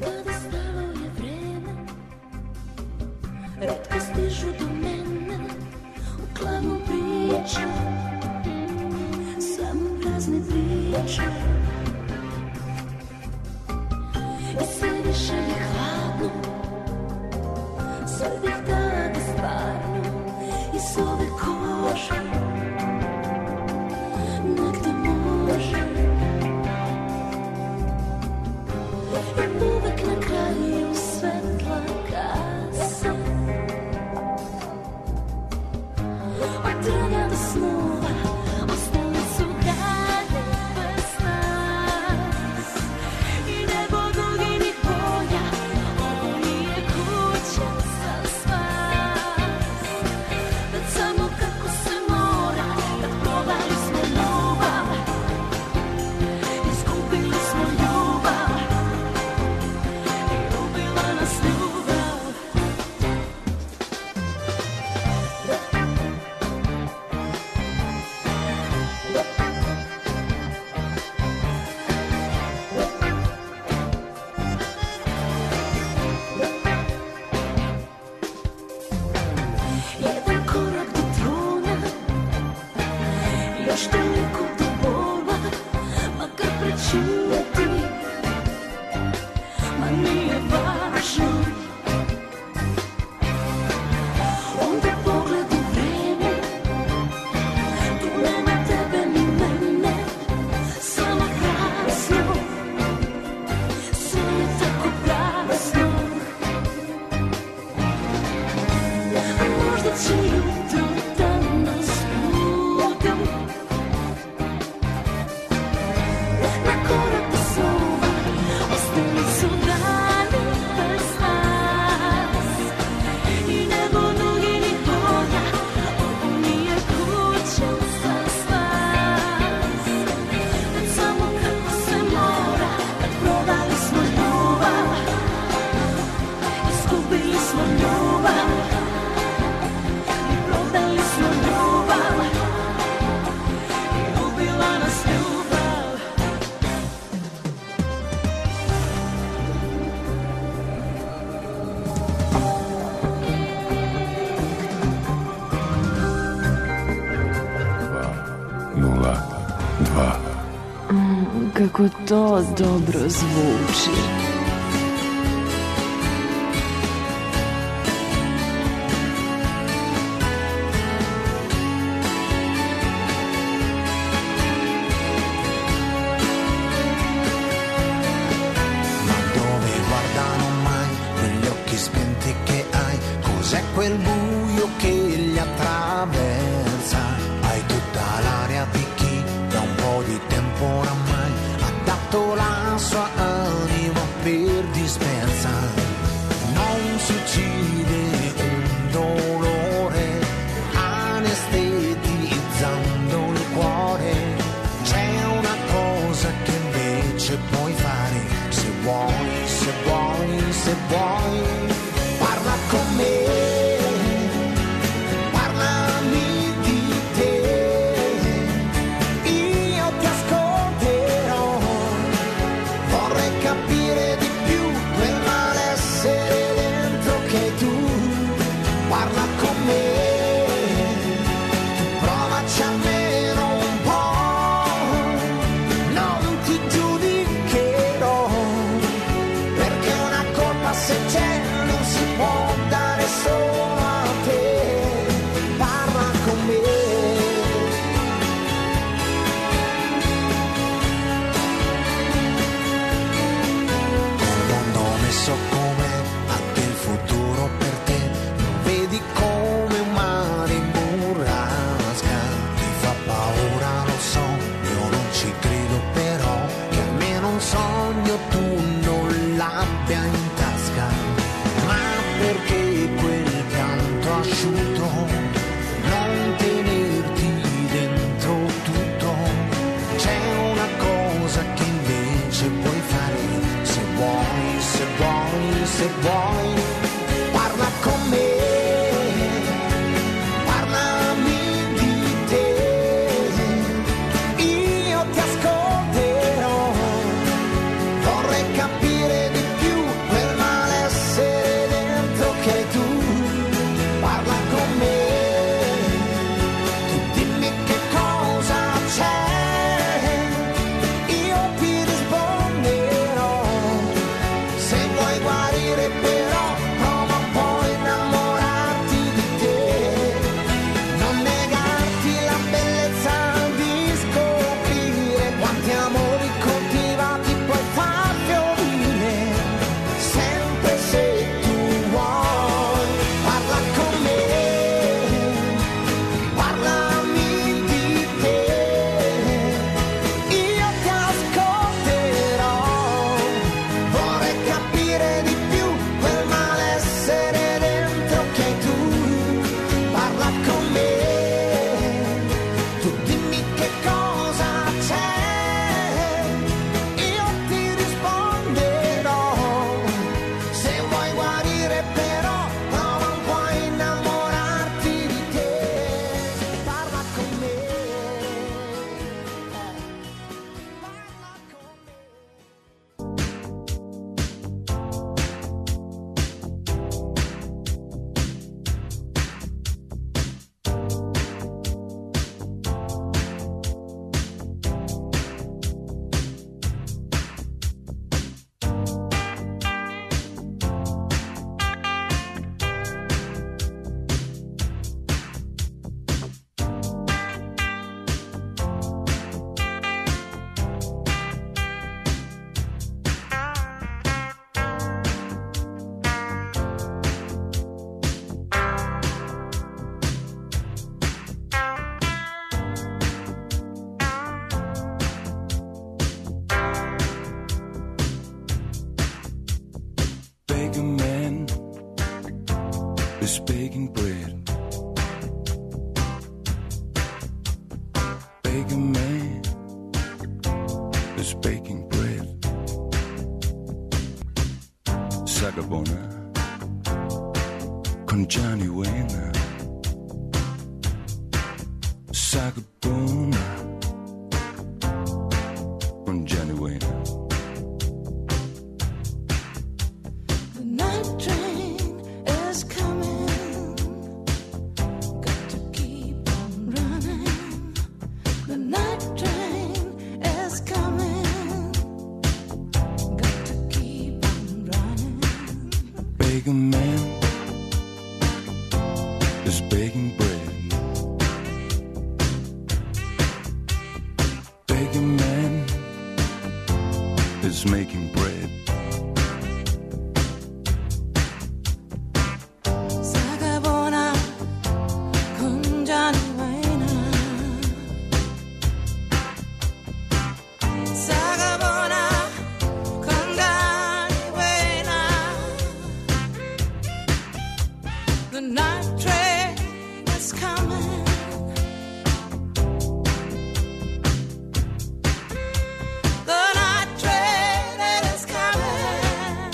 S9: kada stalo je vreme, retko stižu do mene, uglavnom priča, samo prazne priče. I sve više je hladno, sve bih da stvarno iz ove kože negde može. I uvek na kraju svetla kase od rana do snova ostali su dane bez nas. I nebo duginih boja, ovo nije kuća za spas. Već samo kako se mora, kad prodali smo ljubav, izgubili smo ljubav i ubila nas ljubav. Jedan korak do trona, još toliko do bola, makar prečuti, ma nije važno. Onda pogled u vreme, tu nema tebe ni mene, samo prazno, sve je tako prazno. Možda će jutro da nas budi, na korak do snova ostali su dani bez nas. I nebo duginih boja, ovo nije kuća za spas. Već samo kako se mora, kad prodali smo ljubav, izgubili smo ljubav i prodali smo ljubav i ubila nas ljubav.
S10: Nula, dva.
S11: Kako to dobro zvuči.
S12: Dove guardano mai quegli occhi spenti che hai? Cos'è quel buio che li attraversa? Hai tutta l'aria di chi da un po' di tempo oramai ha dato la sua anima per dispersa. Non si uccide un dolore anestetizzando il cuore. C'è una cosa che invece puoi fare, se vuoi, se vuoi, se vuoi, parla con me, parlami di te, io ti ascolterò, vorrei capire di più quel malessere dentro che hai tu, parla con me, tu provaci almeno un po', non ti giudicherò, perché una colpa se c'è non si può dare solo a te, parla con me. Un mondo messo come anche il futuro per te, non vedi come un mare in burrasca, ti fa paura, lo so, io non ci credo però, che almeno un sogno tu non l'abbia in tasca, ma perché quel pianto asciutto non tenerti dentro tutto? C'è una cosa che invece puoi fare, se vuoi, se vuoi, se vuoi, parla con me, parlami di te, io ti ascolterò, vorrei capire di più guarire però prova un po' a innamorarti di te, non negarti la bellezza di scoprire quanti amori coltivati puoi far fiorire, sempre se tu vuoi. Parla con me, parlami di te, io ti ascolterò, vorrei capire di più quel malessere dentro che hai tu. Parla con me, tu dimmi che cosa c'è, io ti risponderò. Se vuoi guarire però prova un po' a innamorarti di te. Parla con me.
S10: Baker man is baking bread. Baker man is baking bread. Sagabona con Johnny Wayne. Sagabona con Johnny Wayne.
S9: The night train is coming. Got to keep on running. The night train is coming. Got to keep on running.
S10: Baker man is baking bread. Baker man is making bread.
S9: Sagabona con Johnny Wayne. Sagabona con Johnny Wayne. The night train is coming. The night train is coming.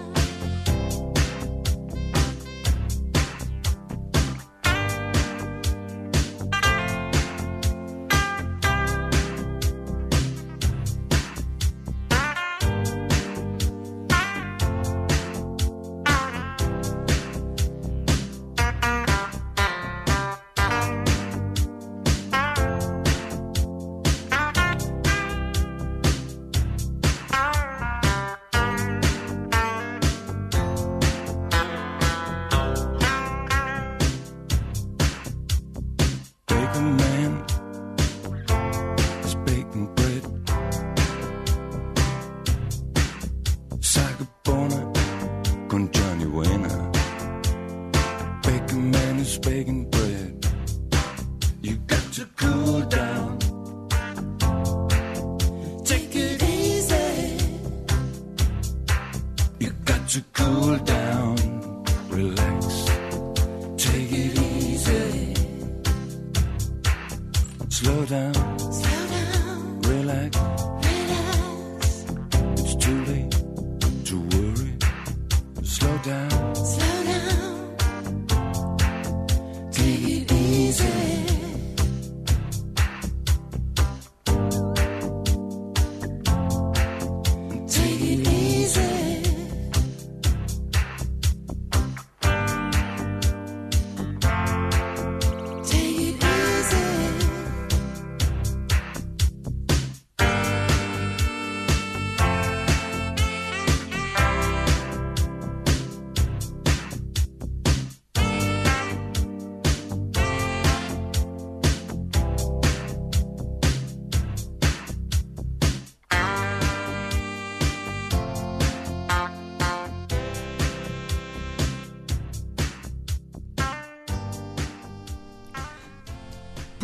S10: Baker man is baking bread. Sagabona con Johnny Wayne. Baker man is baking bread. You got to cool down.
S9: Take it easy.
S10: You got to cool down. Relax. Take it easy. Slow down.
S9: Slow down.
S10: Relax.
S9: Relax.
S10: It's too late to worry. Slow down.
S9: Slow down. Take it easy. Take it easy. Take it easy.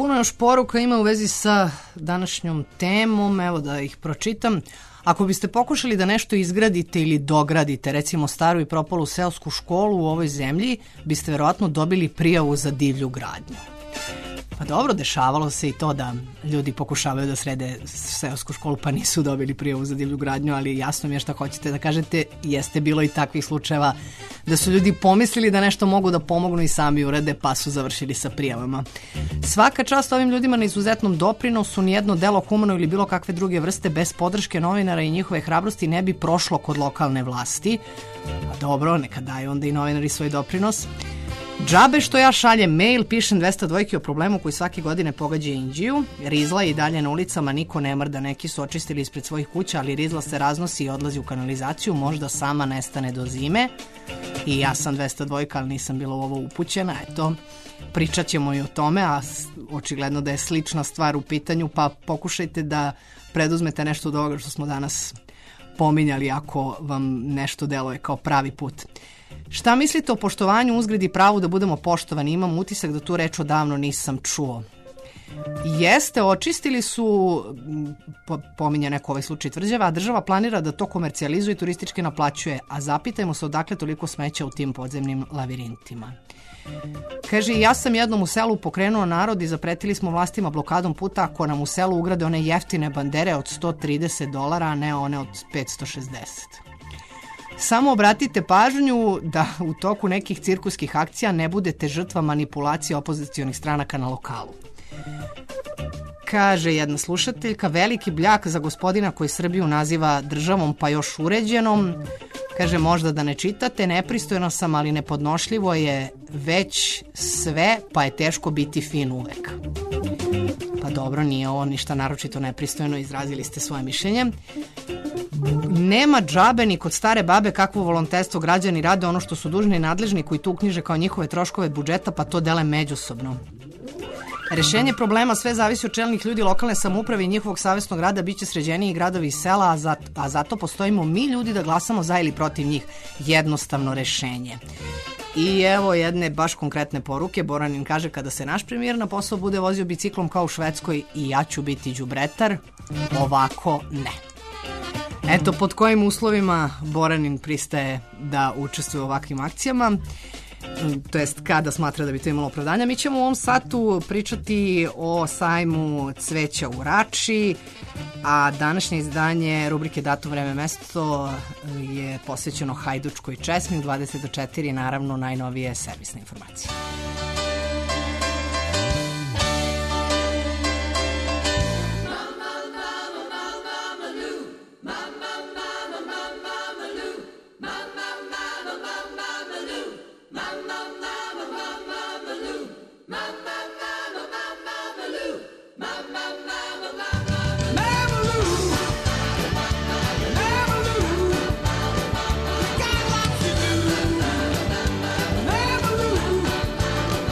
S2: puno još poruka ima u vezi sa današnjom temom, evo da ih pročitam. Ako biste pokušali da nešto izgradite ili dogradite, recimo staru i propalu seosku školu u ovoj zemlji, biste verovatno dobili prijavu za divlju gradnju. Pa dobro, dešavalo se i to da ljudi pokušavaju da srede seosku školu pa nisu dobili prijavu za divlju gradnju, ali jasno mi je šta hoćete da kažete, jeste bilo i takvih slučajeva da su ljudi pomislili da nešto mogu da pomognu i sami urede pa su završili sa prijavama. Svaka čast ovim ljudima na izuzetnom doprinosu, nijedno delo humano ili bilo kakve druge vrste bez podrške novinara i njihove hrabrosti ne bi prošlo kod lokalne vlasti. A dobro, neka daju onda i novinari svoj doprinos. Džabe što ja šaljem mail, pišem dvesta dvojke o problemu koji svake godine pogađa Inđiju. Rizla je i dalje na ulicama, niko ne mrda, neki su očistili ispred svojih kuća, ali rizla se raznosi i odlazi u kanalizaciju, možda sama nestane do zime. I ja sam dvesta dvojka, ali nisam bila u ovo upućena, eto, pričat ćemo i o tome, a očigledno da je slična stvar u pitanju, pa pokušajte da preduzmete nešto od ovoga što smo danas pominjali ako vam nešto deluje kao pravi put. Šta mislite o poštovanju, uzgradi pravu da budemo poštovani? Imam utisak da tu reč odavno nisam čuo. Jeste, očistili su, pominja neko ovaj slučaj Tvrđava, a država planira da to komercijalizuje i turistički naplaćuje, a zapitajmo se odakle toliko smeća u tim podzemnim lavirintima. Kaže, ja sam jednom u selu pokrenuo narod i zapretili smo vlastima blokadom puta ako nam u selu ugrade one jeftine bandere od sto trideset dolara, a ne one od petsto šezdeset. Samo obratite pažnju da u toku nekih cirkuskih akcija ne budete žrtva manipulacije opozicionih stranaka na lokalu. Kaže jedna slušateljka, veliki bljak za gospodina koji Srbiju naziva državom pa još uređenom. Kaže, možda da ne čitate, nepristojno sam, ali nepodnošljivo je već sve, pa je teško biti fin uvek. Pa dobro, nije ovo ništa naročito nepristojno, izrazili ste svoje mišljenje. Nema džabe ni kod stare babe kakvo volonterstvo, građani rade ono što su dužni i nadležni koji tu uknjiže kao njihove troškove budžeta pa to dele međusobno. Rešenje problema sve zavisi od čelnih ljudi lokalne samouprave i njihovog savesnog rada, bit će sređeniji gradovi i sela, a, za, a zato postojimo mi ljudi da glasamo za ili protiv njih. Jednostavno rešenje. I evo jedne baš konkretne poruke. Boranin kaže, kada se naš premijer na posao bude vozio biciklom kao u Švedskoj i ja ću biti đubretar, ovako ne. Eto, pod kojim uslovima Boranin pristaje da učestvuje u ovakvim akcijama, to jest kada smatra da bi to imalo opravdanja. Mi ćemo u ovom satu pričati o sajmu cveća u Rači, a današnje izdanje rubrike Dato vreme mesto je posvećeno hajdučkoj česmi u dvadeset do četiri, naravno najnovije servisne informacije.
S5: Got what to do.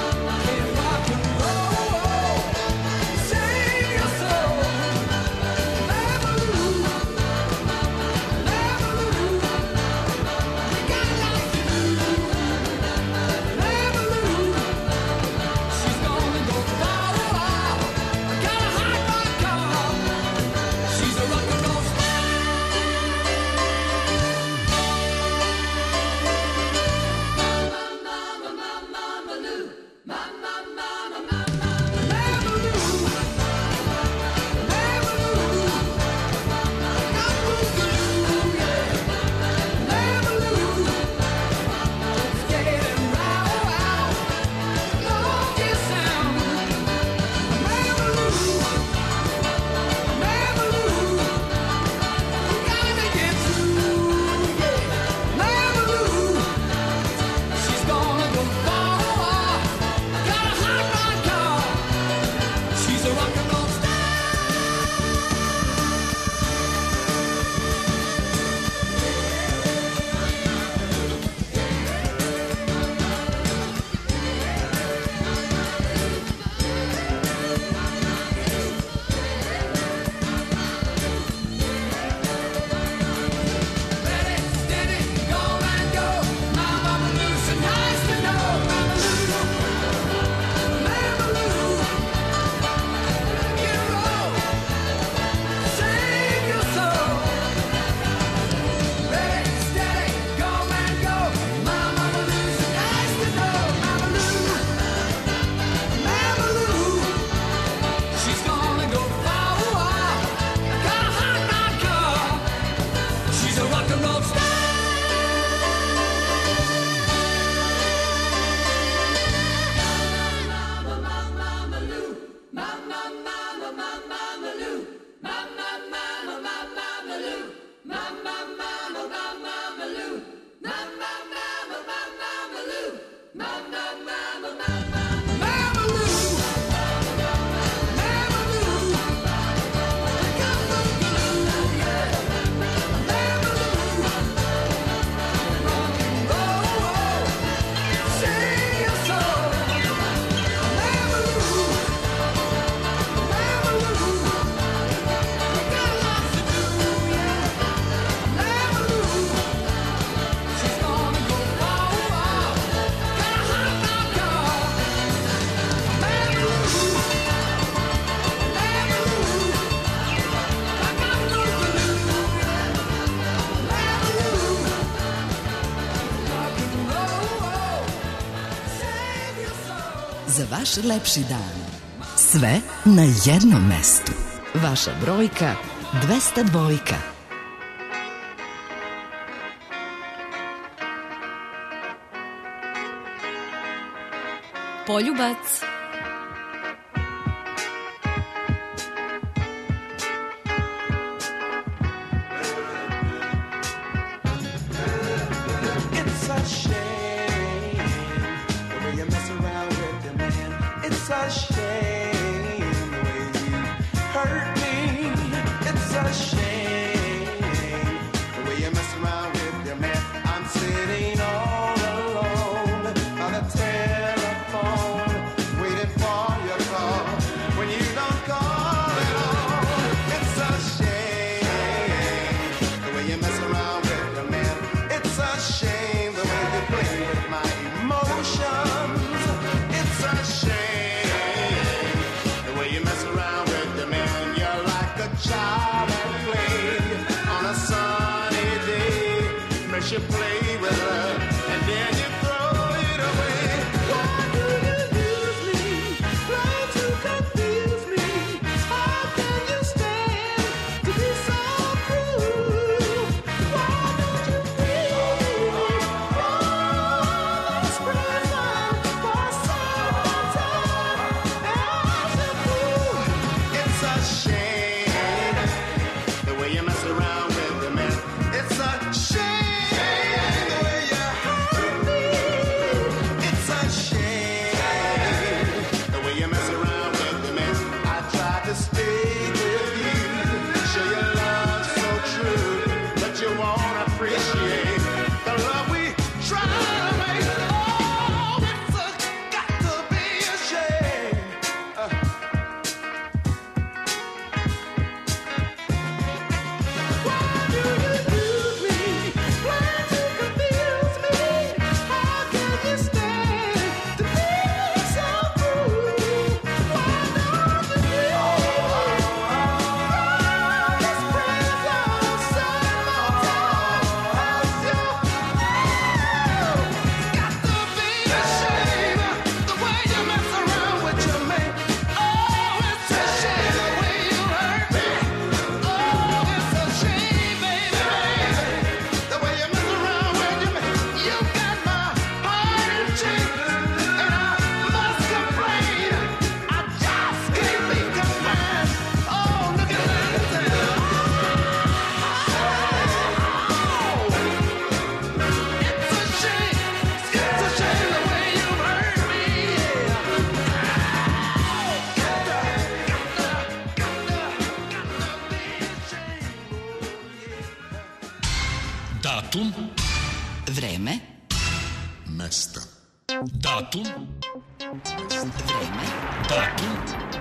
S7: za vaš lepši dan. Sve na jednom mestu. Vaša brojka dvesta dvojka.
S13: Poljubac.
S1: Datum.
S7: Vreme.
S1: Mesta. Datum. Vreme. Datum.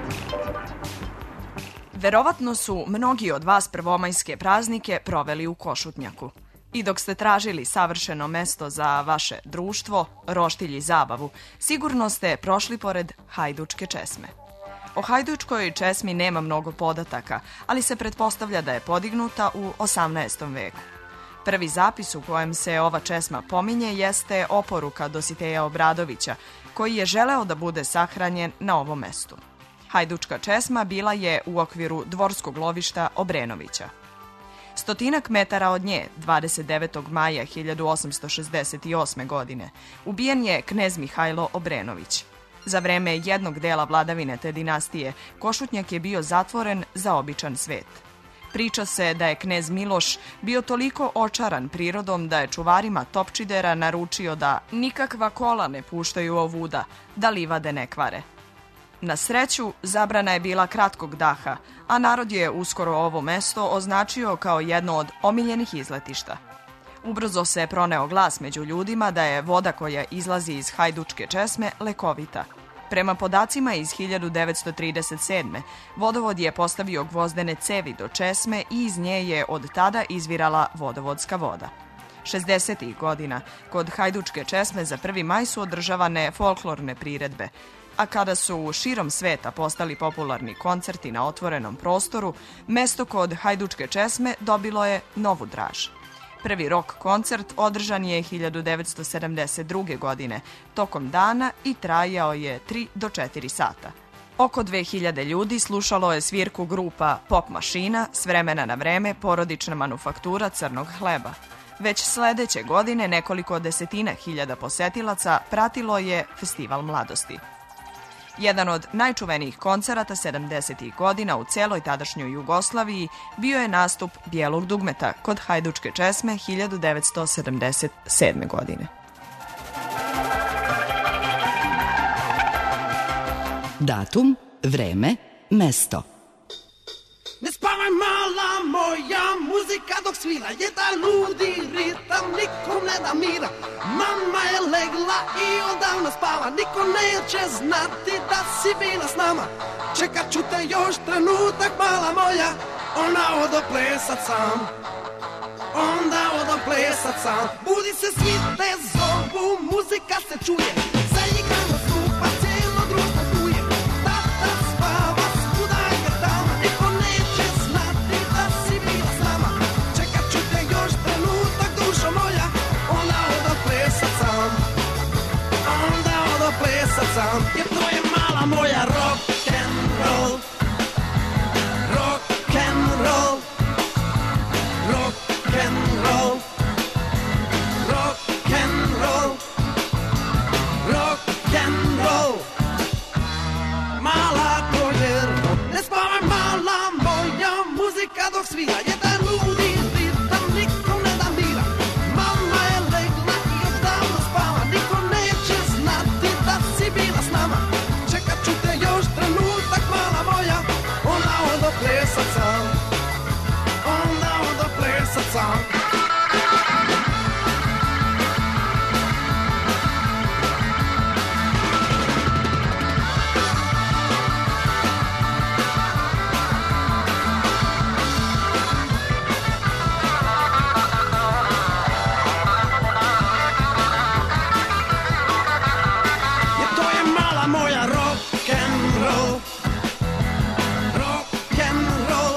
S14: Verovatno su mnogi od vas prvomajske praznike proveli u Košutnjaku. I dok ste tražili savršeno mesto za vaše društvo, roštilj i zabavu, sigurno ste prošli pored Hajdučke česme. O Hajdučkoj česmi nema mnogo podataka, ali se pretpostavlja da je podignuta u osamnaestom veku. Prvi zapis u kojem se ova česma pominje jeste oporuka Dositeja Obradovića, koji je želeo da bude sahranjen na ovom mestu. Hajdučka česma bila je u okviru dvorskog lovišta Obrenovića. Stotinak metara od nje, dvadeset devetog maja hiljadu osamsto šezdeset osme. godine, ubijen je knez Mihajlo Obrenović. Za vreme jednog dela vladavine te dinastije, Košutnjak je bio zatvoren za običan svet. Priča se da je knez Miloš bio toliko očaran prirodom da je čuvarima Topčidera naručio da nikakva kola ne puštaju ovuda, da livade ne kvare. Na sreću, zabrana je bila kratkog daha, a narod je uskoro ovo mesto označio kao jedno od omiljenih izletišta. Ubrzo se proneo glas među ljudima da je voda koja izlazi iz Hajdučke česme lekovita. Prema podacima iz hiljadu devetsto trideset sedme. vodovod je postavio gvozdene cevi do česme i iz nje je od tada izvirala vodovodska voda. šezdesetih godina kod Hajdučke česme za prvi maj su održavane folklorne priredbe, a kada su širom sveta postali popularni koncerti na otvorenom prostoru, mesto kod Hajdučke česme dobilo je novu draž. Prvi rock koncert održan je hiljadu devetsto sedamdeset druge. godine tokom dana i trajao je tri do četiri sata. Oko dve hiljade ljudi slušalo je svirku grupa Pop Mašina, s vremena na vreme porodična manufaktura crnog hleba. Već sledeće godine nekoliko desetina hiljada posetilaca pratilo je Festival mladosti. Jedan od najčuvenijih koncerata sedamdesetih godina u celoj tadašnjoj Jugoslaviji bio je nastup Bijelog dugmeta kod Hajdučke česme hiljadu devetsto sedamdeset sedme. godine.
S7: Datum, vreme, mesto.
S13: Ne spavaj mala moja, muzika dok svira, jedan ludi ritam, nikom ne da mira. Mama je legla i odavno spava, niko neće znati da si bila s nama. Čekat ću te još trenutak mala moja, ona odo plesat sam, onda odo plesat sam. Budi se, svi te zovu, muzika se čuje, zaigramo skupa, cijelo društvo tu je. Tata spava, svuda je tama, niko neće znati da si bila s nama. Čekat ću te još trenutak, dušo moja, onda odo plesat sam, onda odo plesat sam. Jer to je mala moja rock and roll, rock and roll, rock and roll, rock and roll, rock and roll. Mala to je rock, ne spavaj mala moja, muzika dok svira, jedan ludi ritam, nikom ne da mira. Mama je legla i odavno spava, niko neće znati da si bila s nama. Čekat ću te još trenutak mala moja, onda odo plesat sam, onda odo plesat sam. Jer to je mala moja rock and roll, rock and roll,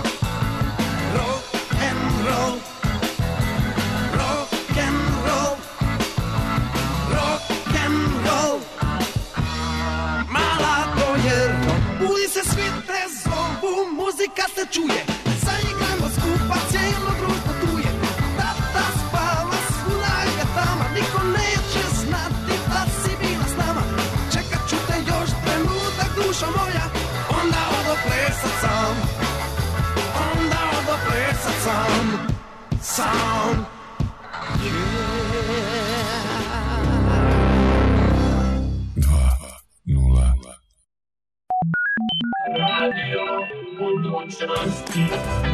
S13: rock and roll, rock and roll, rock and roll. Mala to je rock, budi se, svi te zovu, muzika se čuje, zaigramo skupa, cijelo društvo tu je. Tata spava, svuda je tama, niko neće znati da si bila s nama. Čekat ću te još trenutak, dušo moja, onda odo plesat sam, onda odo plesat sam, sam.
S10: Nula.
S5: Radio budućnosti.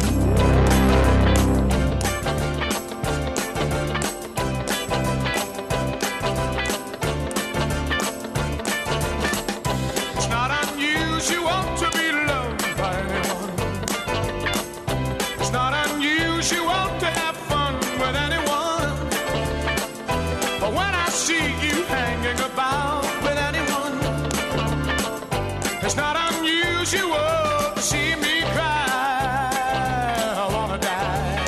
S10: It's not unusual to be loved by anyone. It's not unusual to have fun with anyone. But when I see you hanging about with anyone, it's not unusual to see me cry. I wanna die.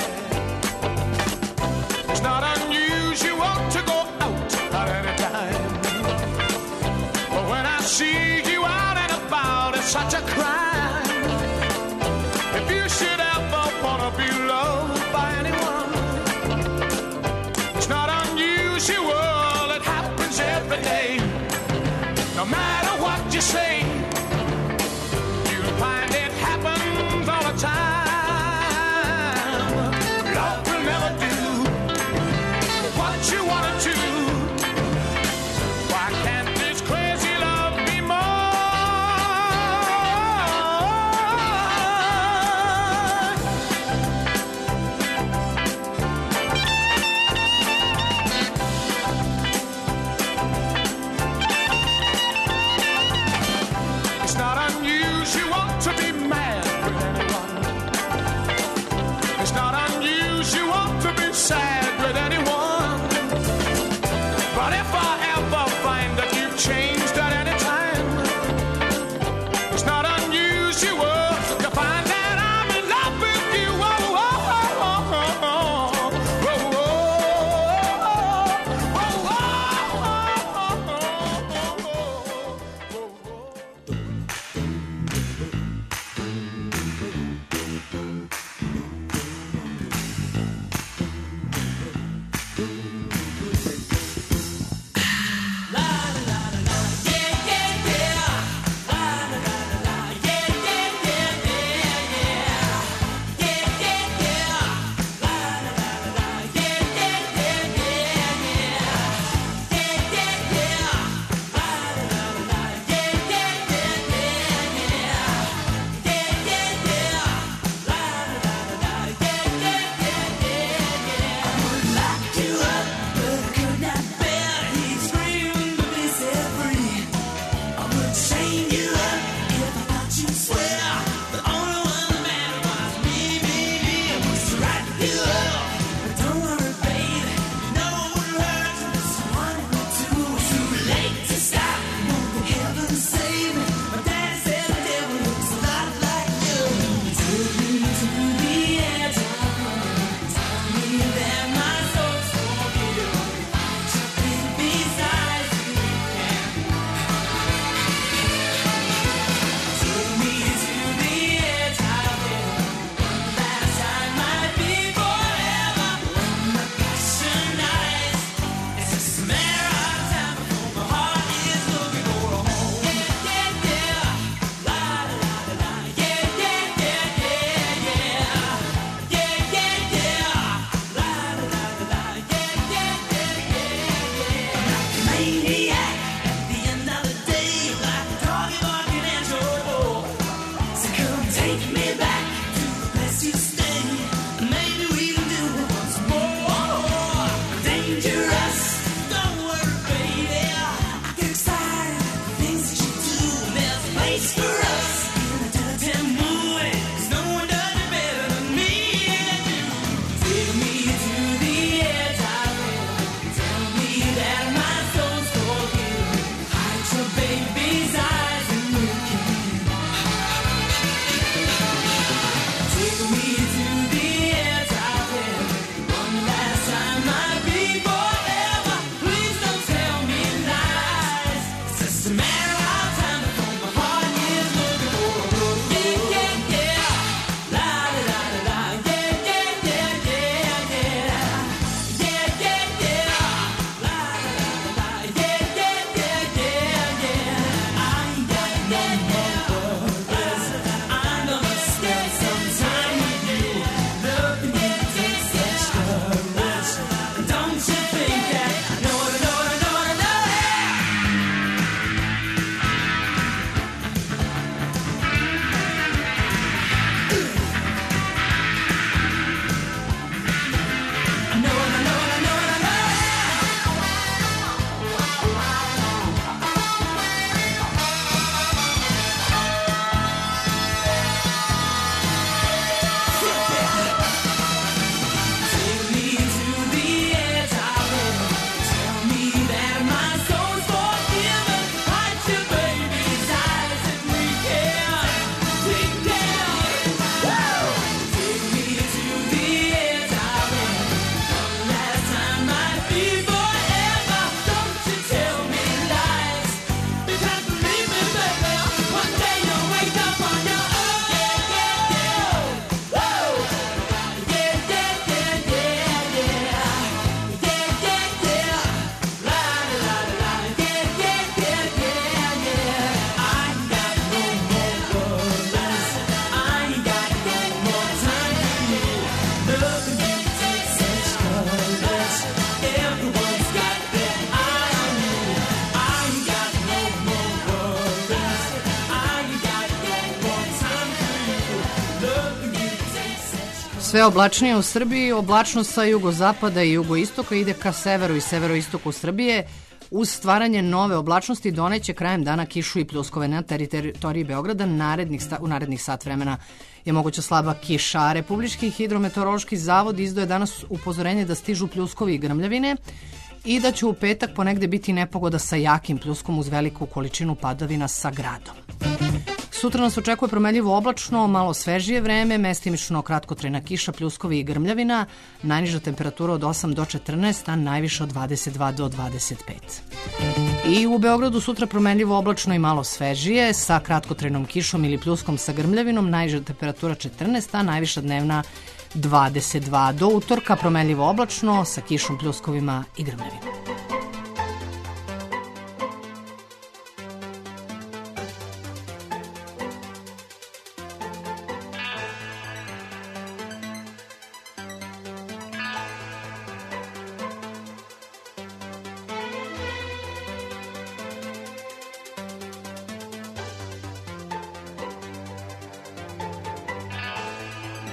S10: It's not unusual to go out at any time. But when I see you out and about, it's such a crime. If you should ever wanna be loved by anyone, it's not unusual, it happens every day. No matter what you say, you'll find it happens all the time. Love will never do what you wanna do. Why can't this crazy love be more?
S2: Sve oblačnije u Srbiji, oblačnost sa jugozapada i jugoistoka ide ka severu i severoistoku Srbije. Uz stvaranje nove oblačnosti doneće krajem dana kišu i pljuskove na teritoriji Beograda. Narednih sta, u narednih sat vremena je moguća slaba kiša. Republički hidrometeorološki zavod izdao je danas upozorenje da stižu pljuskovi i grmljavine i da će u petak ponegde biti nepogoda sa jakim pljuskom uz veliku količinu padavina sa gradom. Sutra nas očekuje promenljivo oblačno, malo svežije vreme, mestimično kratkotrajna kiša, pljuskovi i grmljavina, najniža temperatura od osam do četrnaest, a najviša od dvadeset dva do dvadeset pet. I u Beogradu sutra promenljivo oblačno i malo svežije, sa kratkotrajnom kišom ili pljuskom sa grmljavinom, najniža temperatura četrnaest, a najviša dnevna dvadeset dva. Do utorka promenljivo oblačno sa kišom, pljuskovima i grmljavinom.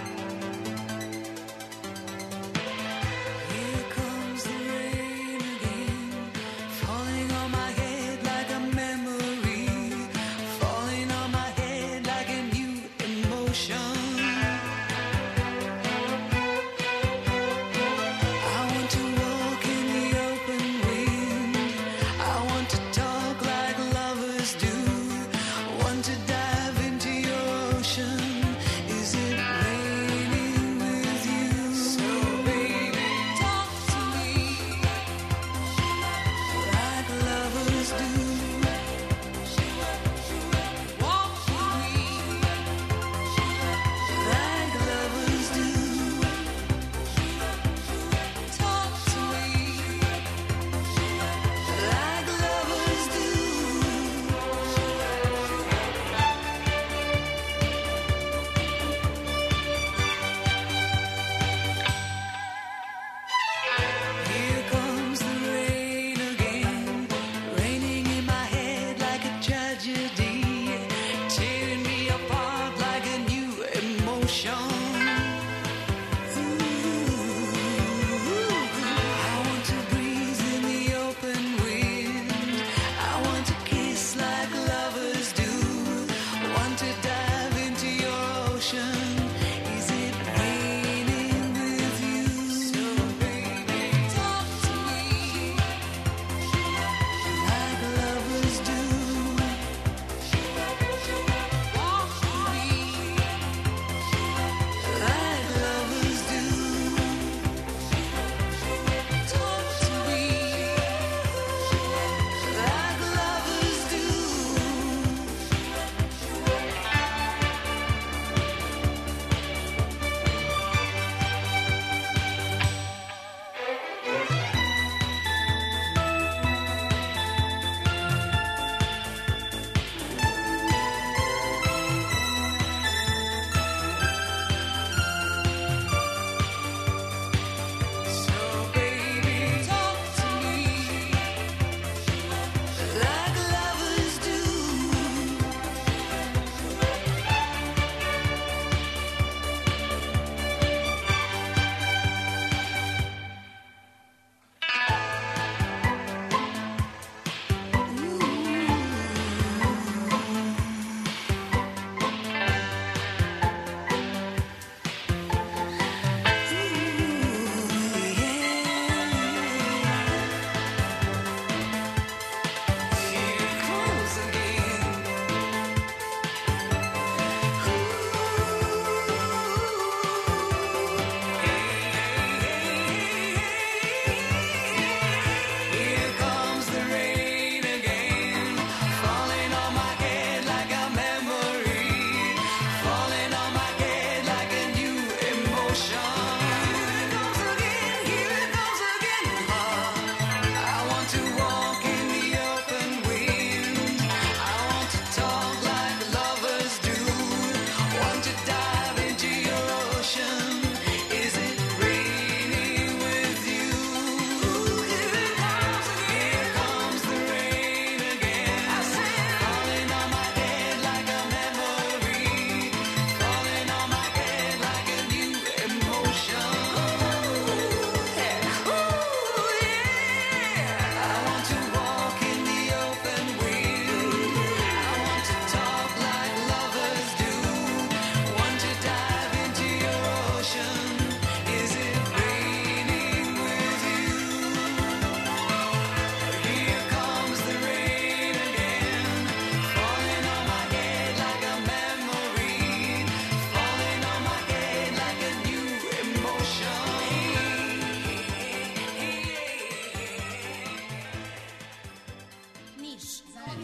S5: Here comes the rain again.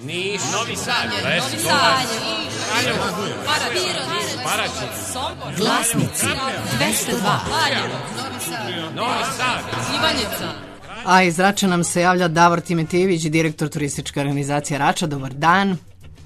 S1: Niš, Novi Sad,
S15: Novi Sad, Paraćin, Sombor,
S7: Glasnici dvesta dva.
S1: Novi Sad,
S15: Ivanjica.
S2: A iz Rača nam se javlja Davor Timetijević, direktor turističke organizacije Rača. Dobar dan.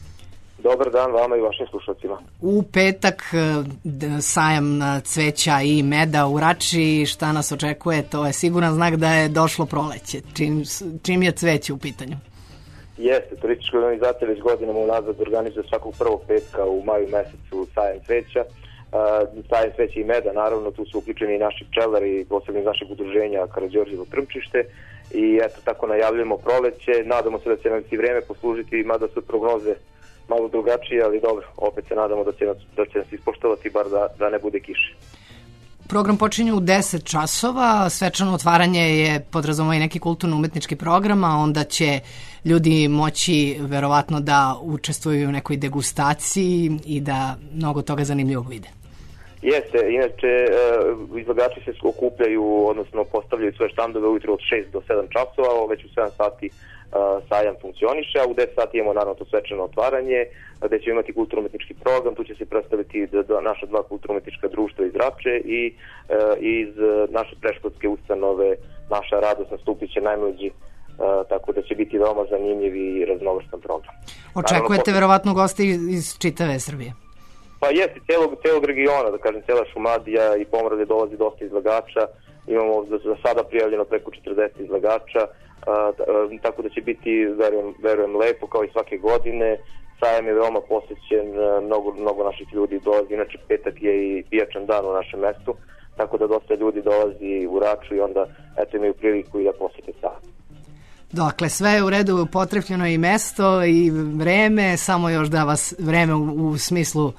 S16: Dobar dan vama i vašim slušalcima.
S2: U petak d- sajam na cveća i meda u Rači. Šta nas očekuje? To je siguran znak da je došlo proleće. Čim, čim je cveće u pitanju?
S16: Jeste, turistička organizacija već godinama unazad organizuje svakog prvog petka u maju mesecu sajam cveća. Uh, sajam cveća i meda, naravno, tu su uključeni i naši pčelari, posebno iz našeg udruženja Karađorđevo Trmčište. I eto, tako najavljujemo proleće. Nadamo se da će nam i vreme poslužiti, mada su prognoze malo drugačije, ali dobro, opet se nadamo da će nas, da će nas ispoštovati, bar da, da ne bude kiše.
S2: Program počinje u deset časova, svečano otvaranje je podrazumeva i neki kulturno-umetnički program, a onda će ljudi moći verovatno da učestvuju u nekoj degustaciji i da mnogo toga zanimljivog vide.
S16: Jeste, inače izlagači se okupljaju, odnosno postavljaju svoje štandove ujutro od šest do sedam časova, već u sedam sati sajam funkcioniše, a u deset sati imamo naravno to svečano otvaranje, gde ćemo imati kulturno-umetnički program, tu će se predstaviti naša dva kulturno-umetnička društva iz Rače i iz naše predškolske ustanove Naša radost nastupit će najmlađi, tako da će biti veoma zanimljiv i raznovrstan program.
S2: Očekujete naravno, verovatno goste iz čitave Srbije?
S16: Pa jeste, celog, celog regiona, da kažem, cela Šumadija i Pomorade dolazi dosta izlagača, imamo za, za sada prijavljeno preko četrdeset izlagača, a, a, tako da će biti, verujem, verujem, lepo kao i svake godine. Sajam je veoma posjećen, mnogo, mnogo naših ljudi dolazi, inače petak je i pijačan dan u našem mestu, tako da dosta ljudi dolazi u Raču i onda eto imaju priliku i da posjete sajam.
S2: Dakle, sve je u redu, potrefljeno i mesto i vreme, samo još da vas vreme u, u smislu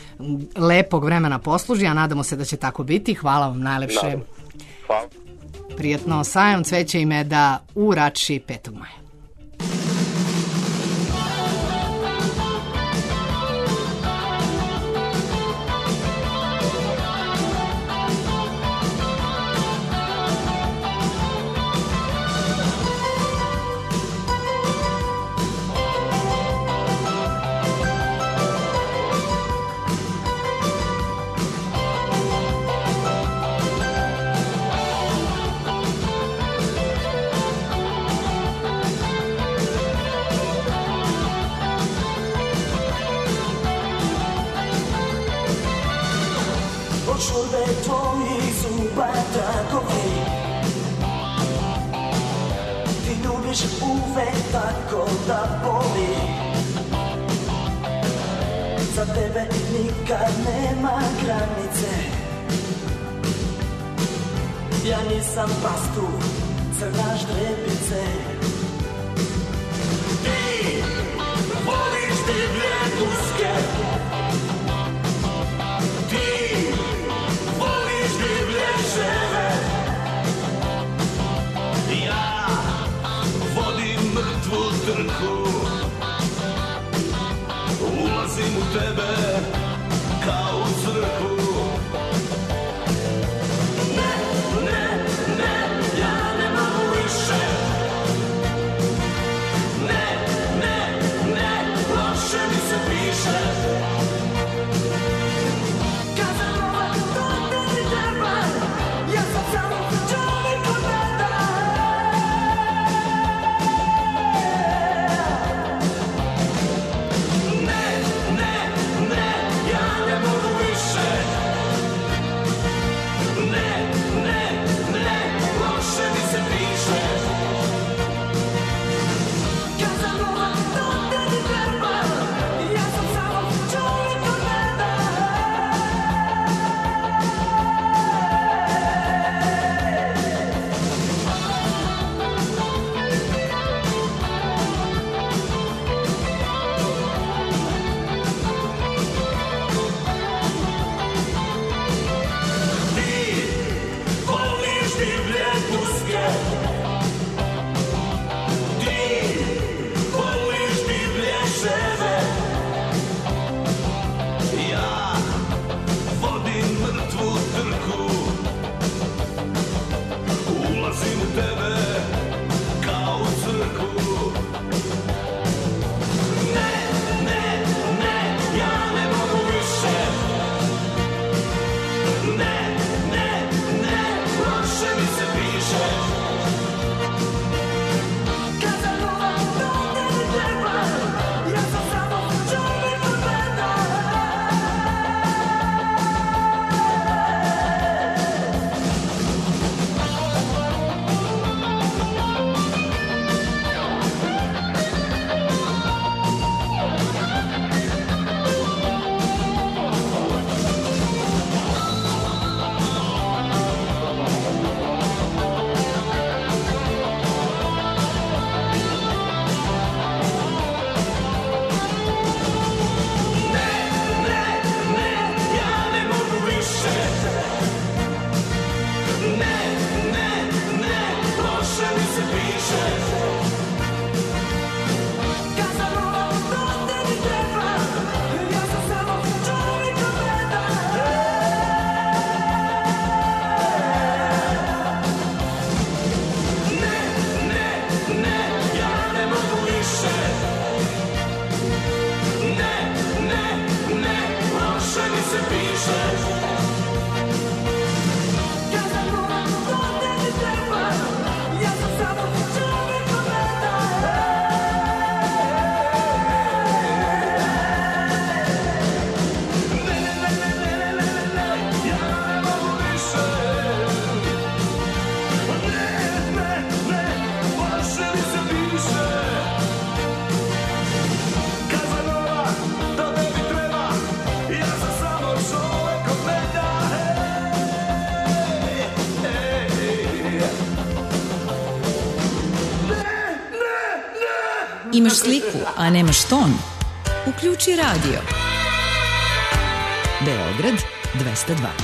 S2: lepog vremena posluži, a nadamo se da će tako biti. Hvala vam najlepše.
S16: Nadam. Hvala.
S2: Prijetno sajam cveća i meda u Rači petog maja.
S5: Čurbe tvojih zuba tragovi, ti ljubiš uvek tako da boli. Za tebe nikad nema granice, ja nisam pastur, crnaš drepice. Ti voliš divlje guske, ti voliš divlje žene, ja vodim mrtvu trku, ulazim u tebe kao u crku. Ne, ne, ne, ja ne mogu više,
S4: Imaš sliku, a nemaš ton? Uključi radio.
S7: Beograd dvesta dva.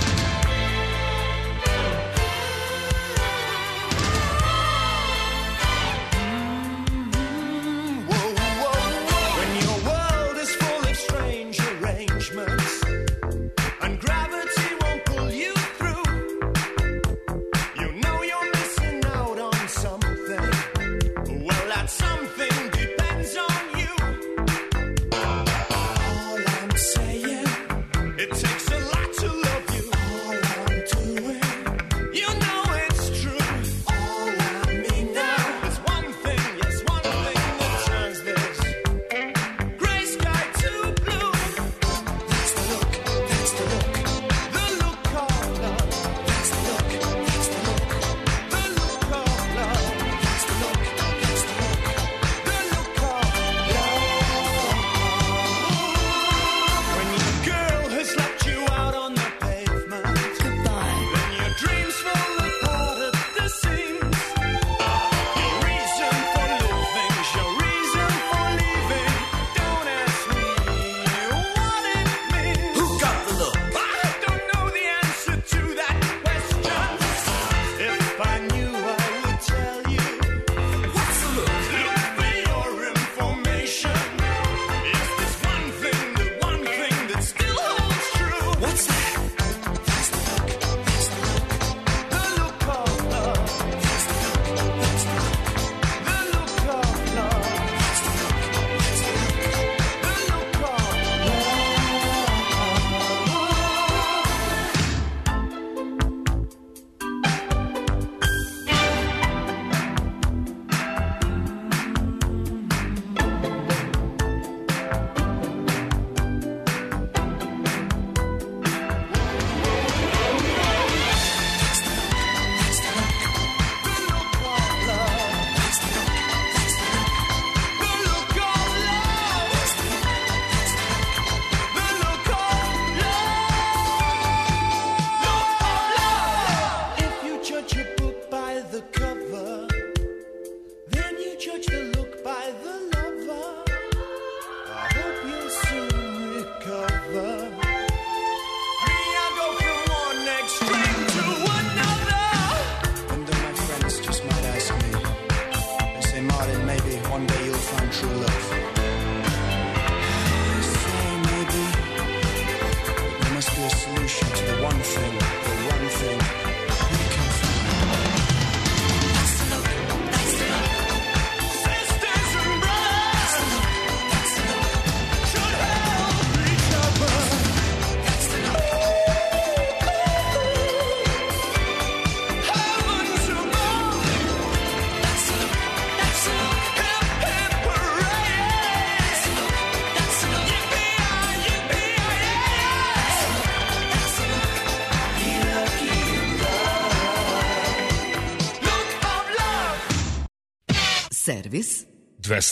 S7: Servis
S1: dvesta.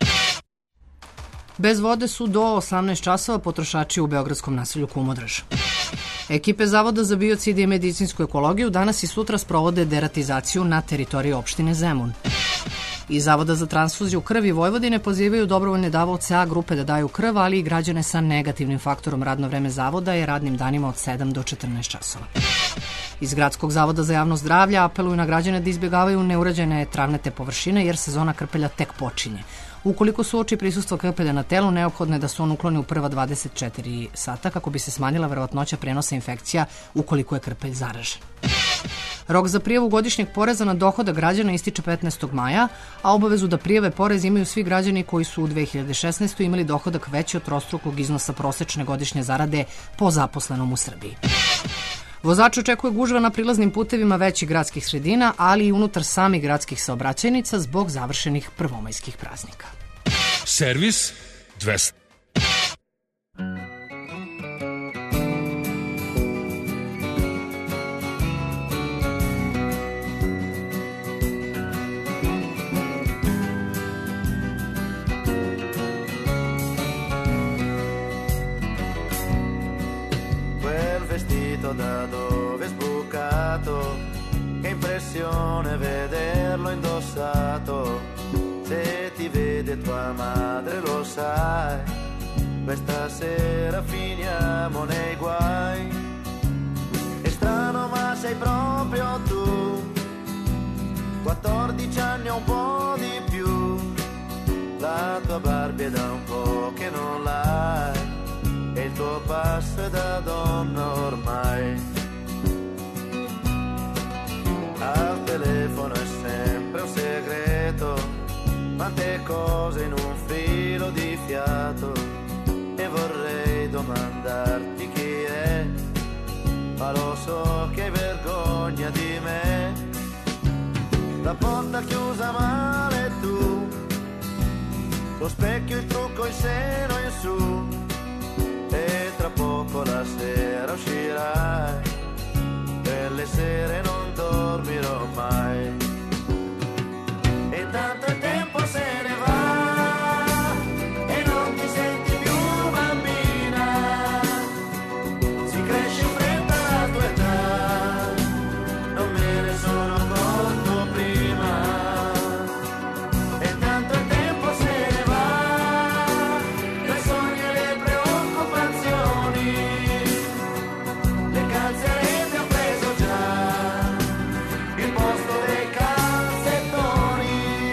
S2: Bez vode su do osamnaest časova potrošači u beogradskom naselju Kumodraž. Ekipe Zavoda za biocide i medicinsku ekologiju danas i sutra sprovode deratizaciju na teritoriji opštine Zemun. Iz Zavoda za transfuziju krvi Vojvodine pozivaju dobrovoljne davaoce A grupe da daju krv, ali i građane sa negativnim faktorom. Radno vreme Zavoda je radnim danima od sedam do četrnaest časova. Iz Gradskog zavoda za javno zdravlje apeluju na građane da izbjegavaju neurađene travnate površine jer sezona krpelja tek počinje. Ukoliko su uoči prisustva krpelja na telu, neophodno je da se on ukloni u prva dvadeset četiri sata kako bi se smanjila verovatnoća prenosa infekcija ukoliko je krpelj zaražen. Rok za prijavu godišnjeg poreza na dohodak građana ističe petnaestog maja, a obavezu da prijave porez imaju svi građani koji su u dve hiljade šesnaestoj. imali dohodak veći od trostrukog iznosa prosečne godišnje zarade po zaposlenom u Srbiji. Vozač očekuje gužva na prilaznim putevima većih gradskih sredina, ali i unutar samih gradskih saobraćajnica zbog završenih prvomajskih praznika.
S1: Servis dvesta.
S17: Da dove è sbucato, che impressione vederlo indossato, se ti vede e tua madre lo sai, questa sera finiamo nei guai. È strano ma sei proprio tu, quattordici anni o un po' di più, la tua Barbie è da un po' che non l'hai, e il tuo passo è da donna ormai. Al telefono è sempre un segreto, quante cose in un filo di fiato, e vorrei domandarti chi è, ma lo so che hai vergogna di me. La porta chiusa male tu, lo specchio, il trucco, il seno in su, e tra poco la sera uscirai, quelle sere non dormirò mai. E tanto il tempo se ne va e non ti senti più bambina, si cresce in fretta la tua età, non me ne sono accorto prima. E tanto il tempo se ne va, i sogni e le preoccupazioni, le calze a rete ho preso già il posto dei calzettoni.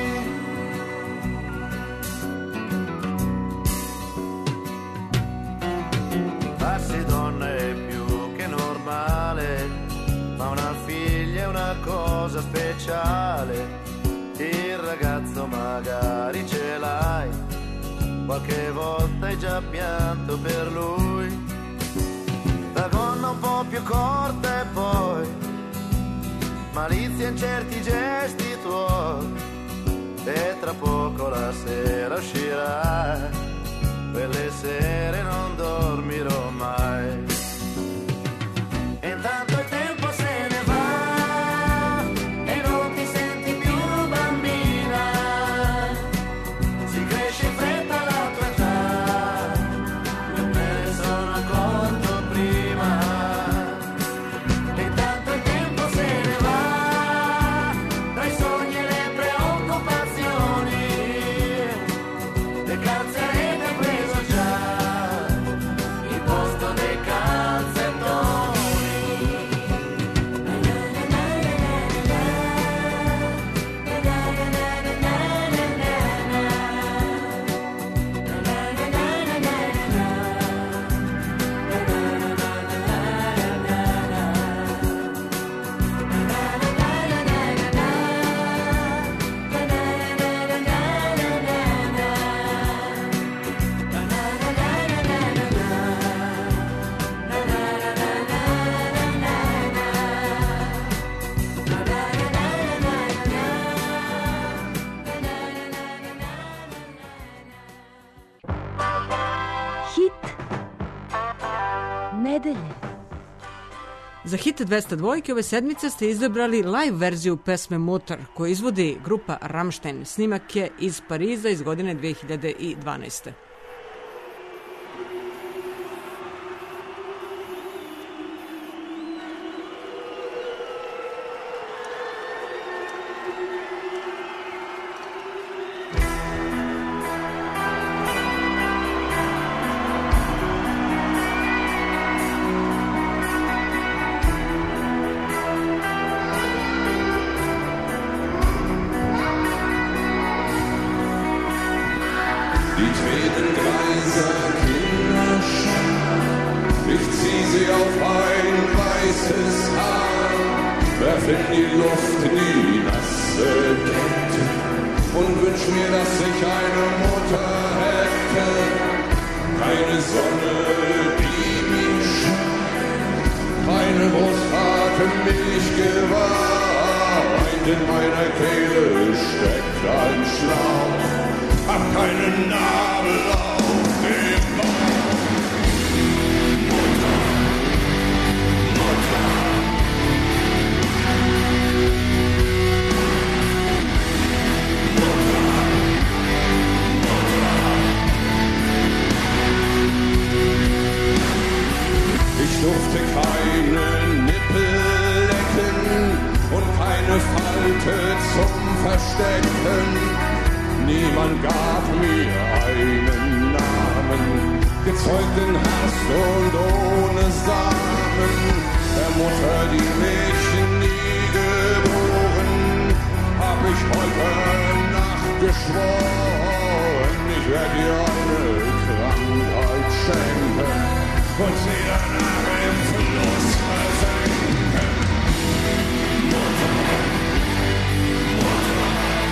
S17: Farsi donna è più che normale, ma una figlia è una cosa speciale. Il ragazzo magari ce l'hai, qualche volta hai già pianto per lui. La gonna un po' più corta e poi malizia in certi gesti tuoi, e tra poco la sera uscirà, quelle sere non dormirò mai. E intanto il tempo se ne va e non ti senti più bambina, si cresce in fretta la tua età, non me ne sono accorto prima. E intanto il tempo se ne va, tra i sogni e le preoccupazioni, le calze a rete ho preso già il posto dei calzettoni.
S18: Hit nedelje.
S19: Za hit dvesta dva ove sedmice ste izabrali live verziju pesme Motor koju izvodi grupa Rammstein. Snimak je iz Pariza iz godine dve hiljade dvanaeste.
S10: Die Tränengreiser Kinderschar, ich zieh sie auf ein weißes Haar, werf in die Luft die nasse Kette und wünsch mir, dass ich eine Mutter hätte. Keine Sonne, die mich scheint, keine Brustarte mich gewahr, Wein in meiner Kehle steckt ein Schlauch, hab keinen Nabel auf dem Bauch. Mutter, Mutter, Mutter, Mutter. Ich durfte keine Nippel lecken und keine Falte zum Verstecken. Nie Niemand gab mir einen Namen, gezeugt in Hast und ohne Samen, der Mutter, die mich nie geboren, hab ich heute Nacht geschworen, ich werd dir eine Krankheit schenken und sie danach im Fluss versenken. Mutter, Mutter.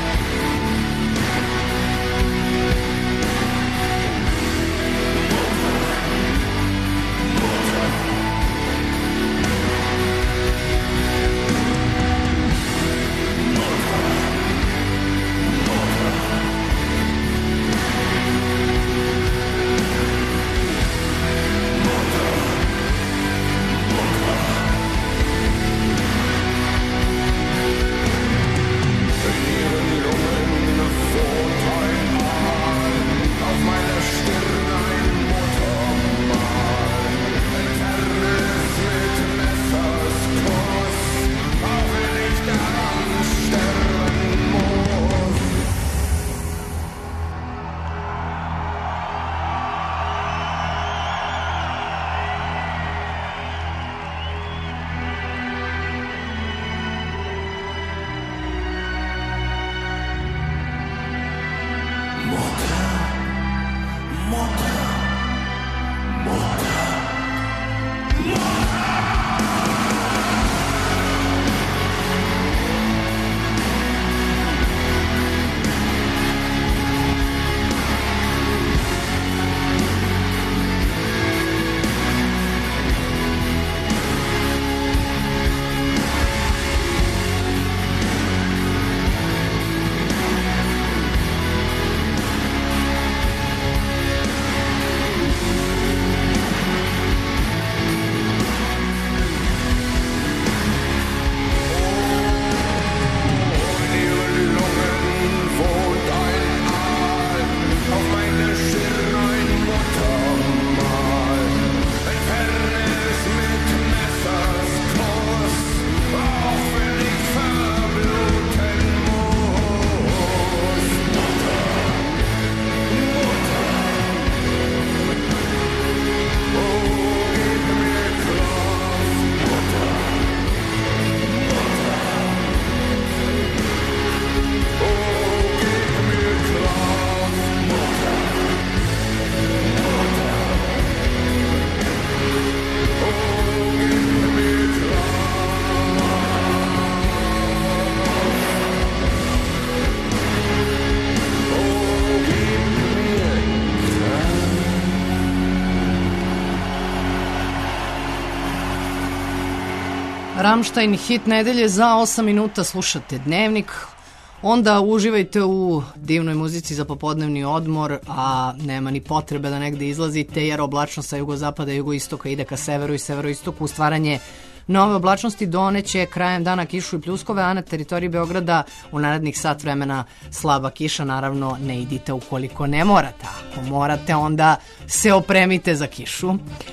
S2: Rammstein, hit nedelje, za osam minuta slušate Dnevnik, onda uživajte u divnoj muzici za popodnevni odmor, a nema ni potrebe da negde izlazite, jer oblačnost sa jugozapada i jugoistoka ide ka severu i severoistoku u stvaranje nove oblačnosti, doneće krajem dana kišu i pljuskove, a na teritoriji Beograda u narednih sat vremena slaba kiša. Naravno, ne idite ukoliko ne morate. Ako morate, onda se opremite za kišu.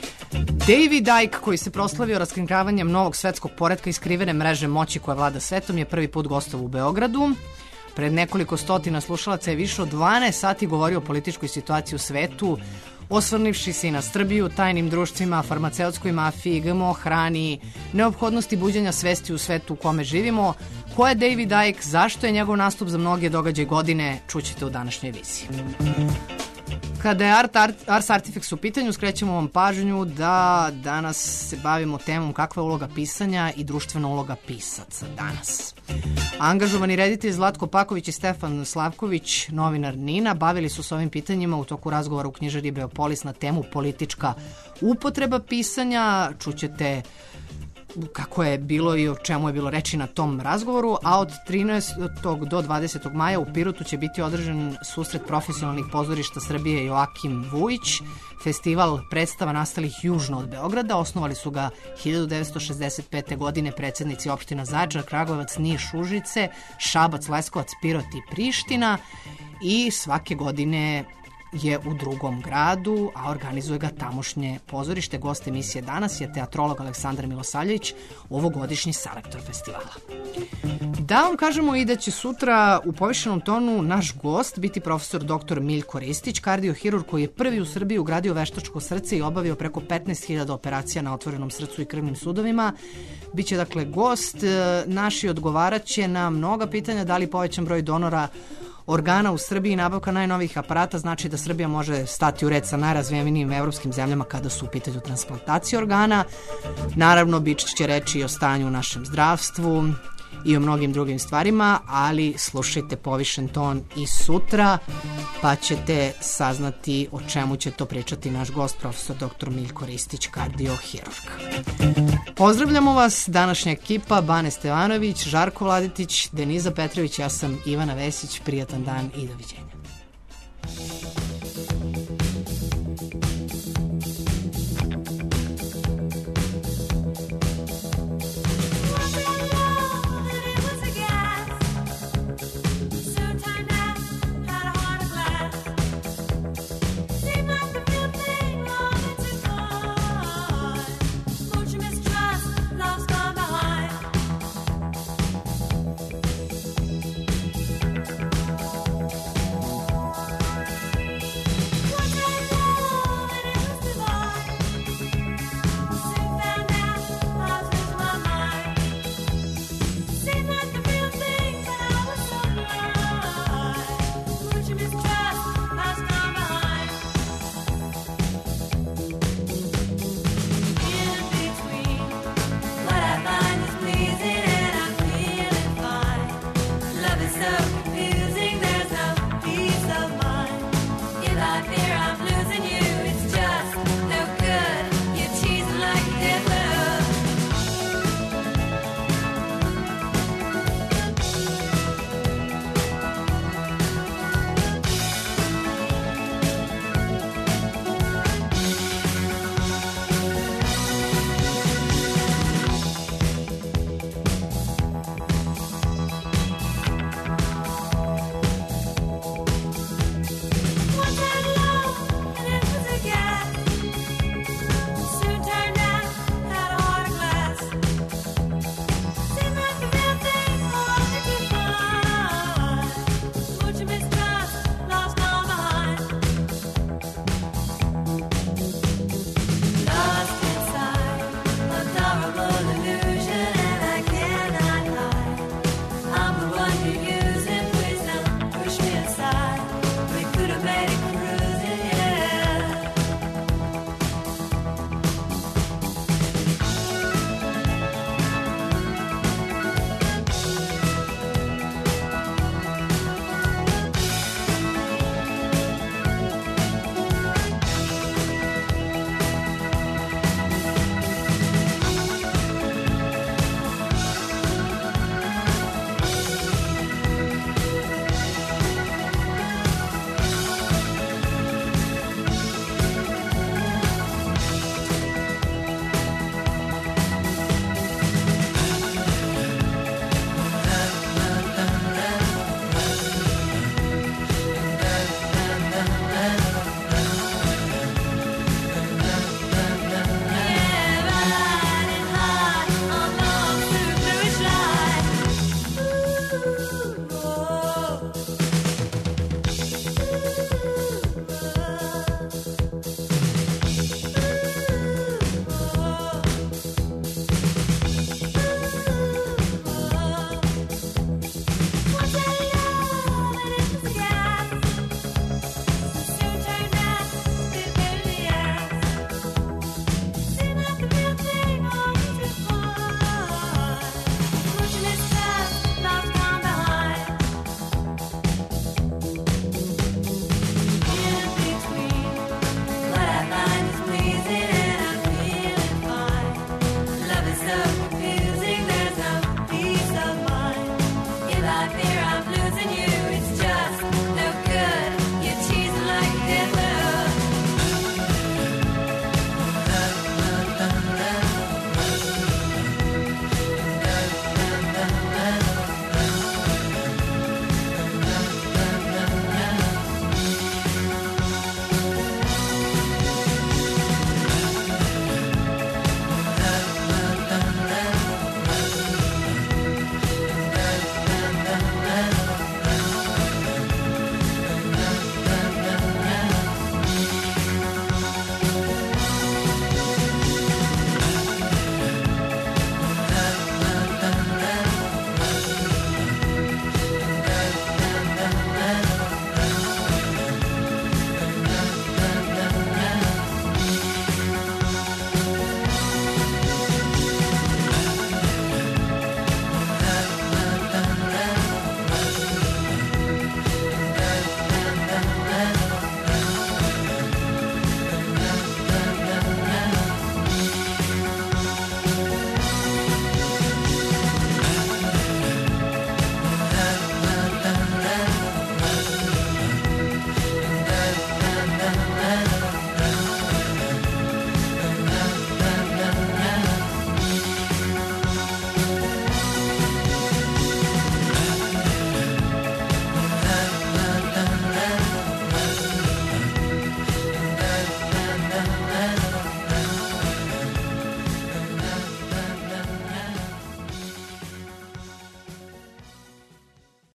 S2: David Icke, koji se proslavio raskrinkavanjem novog svetskog poretka i skrivene mreže moći koja vlada svetom, je prvi put gostovao u Beogradu. Pred nekoliko stotina slušalaca je više od dvanaest sati govorio o političkoj situaciji u svetu, osvrnivši se i na Srbiju, tajnim društvima, farmaceutskoj mafiji, G M O hrani, neophodnosti buđenja svesti u svetu u kome živimo. Ko je David Icke, zašto je njegov nastup za mnoge događaje godine, čućete u današnjoj viziji. Kada je Art, Art, Ars Artifex u pitanju, skrećemo vam pažnju da danas se bavimo temom kakva je uloga pisanja i društvena uloga pisaca danas. Angažovani reditelj Zlatko Paković i Stefan Slavković, novinar Nina, bavili su se ovim pitanjima u toku razgovora u knjižari Beopolis na temu politička upotreba pisanja. Čućete kako je bilo i o čemu je bilo reči na tom razgovoru, a od trinaestog do dvadesetog maja u Pirotu će biti održan susret profesionalnih pozorišta Srbije Joakim Vujić, festival predstava nastalih južno od Beograda. Osnovali su ga hiljadu devetsto šezdeset pete. godine predsednici opština Zaječar, Kragujevac, Niš, Užice, Šabac, Leskovac, Pirot i Priština, i svake godine je u drugom gradu, a organizuje ga tamošnje pozorište. Gost emisije danas je teatrolog Aleksandar Milosavljević, ovogodišnji selektor festivala. Da vam kažemo i da će sutra u povišenom tonu naš gost biti profesor doktor Miljko Ristić, kardiohirurg koji je prvi u Srbiji ugradio veštačko srce i obavio preko petnaest hiljada operacija na otvorenom srcu i krvnim sudovima. Biće dakle gost naš i odgovarat će na mnoga pitanja da li povećan broj donora organa u Srbiji i nabavka najnovijih aparata znači da Srbija može stati u red sa najrazvijenijim evropskim zemljama kada su u pitanju transplantacije organa. Naravno, biće će reći i o stanju u našem zdravstvu i o mnogim drugim stvarima, ali slušajte povišen ton i sutra, pa ćete saznati o čemu će to pričati naš gost, profesor doktor Miljko Ristić, kardiohirurg. Pozdravljamo vas, današnja ekipa, Bane Stevanović, Žarko Vladetić, Deniza Petrović, ja sam Ivana Vesić, prijatan dan i doviđenja.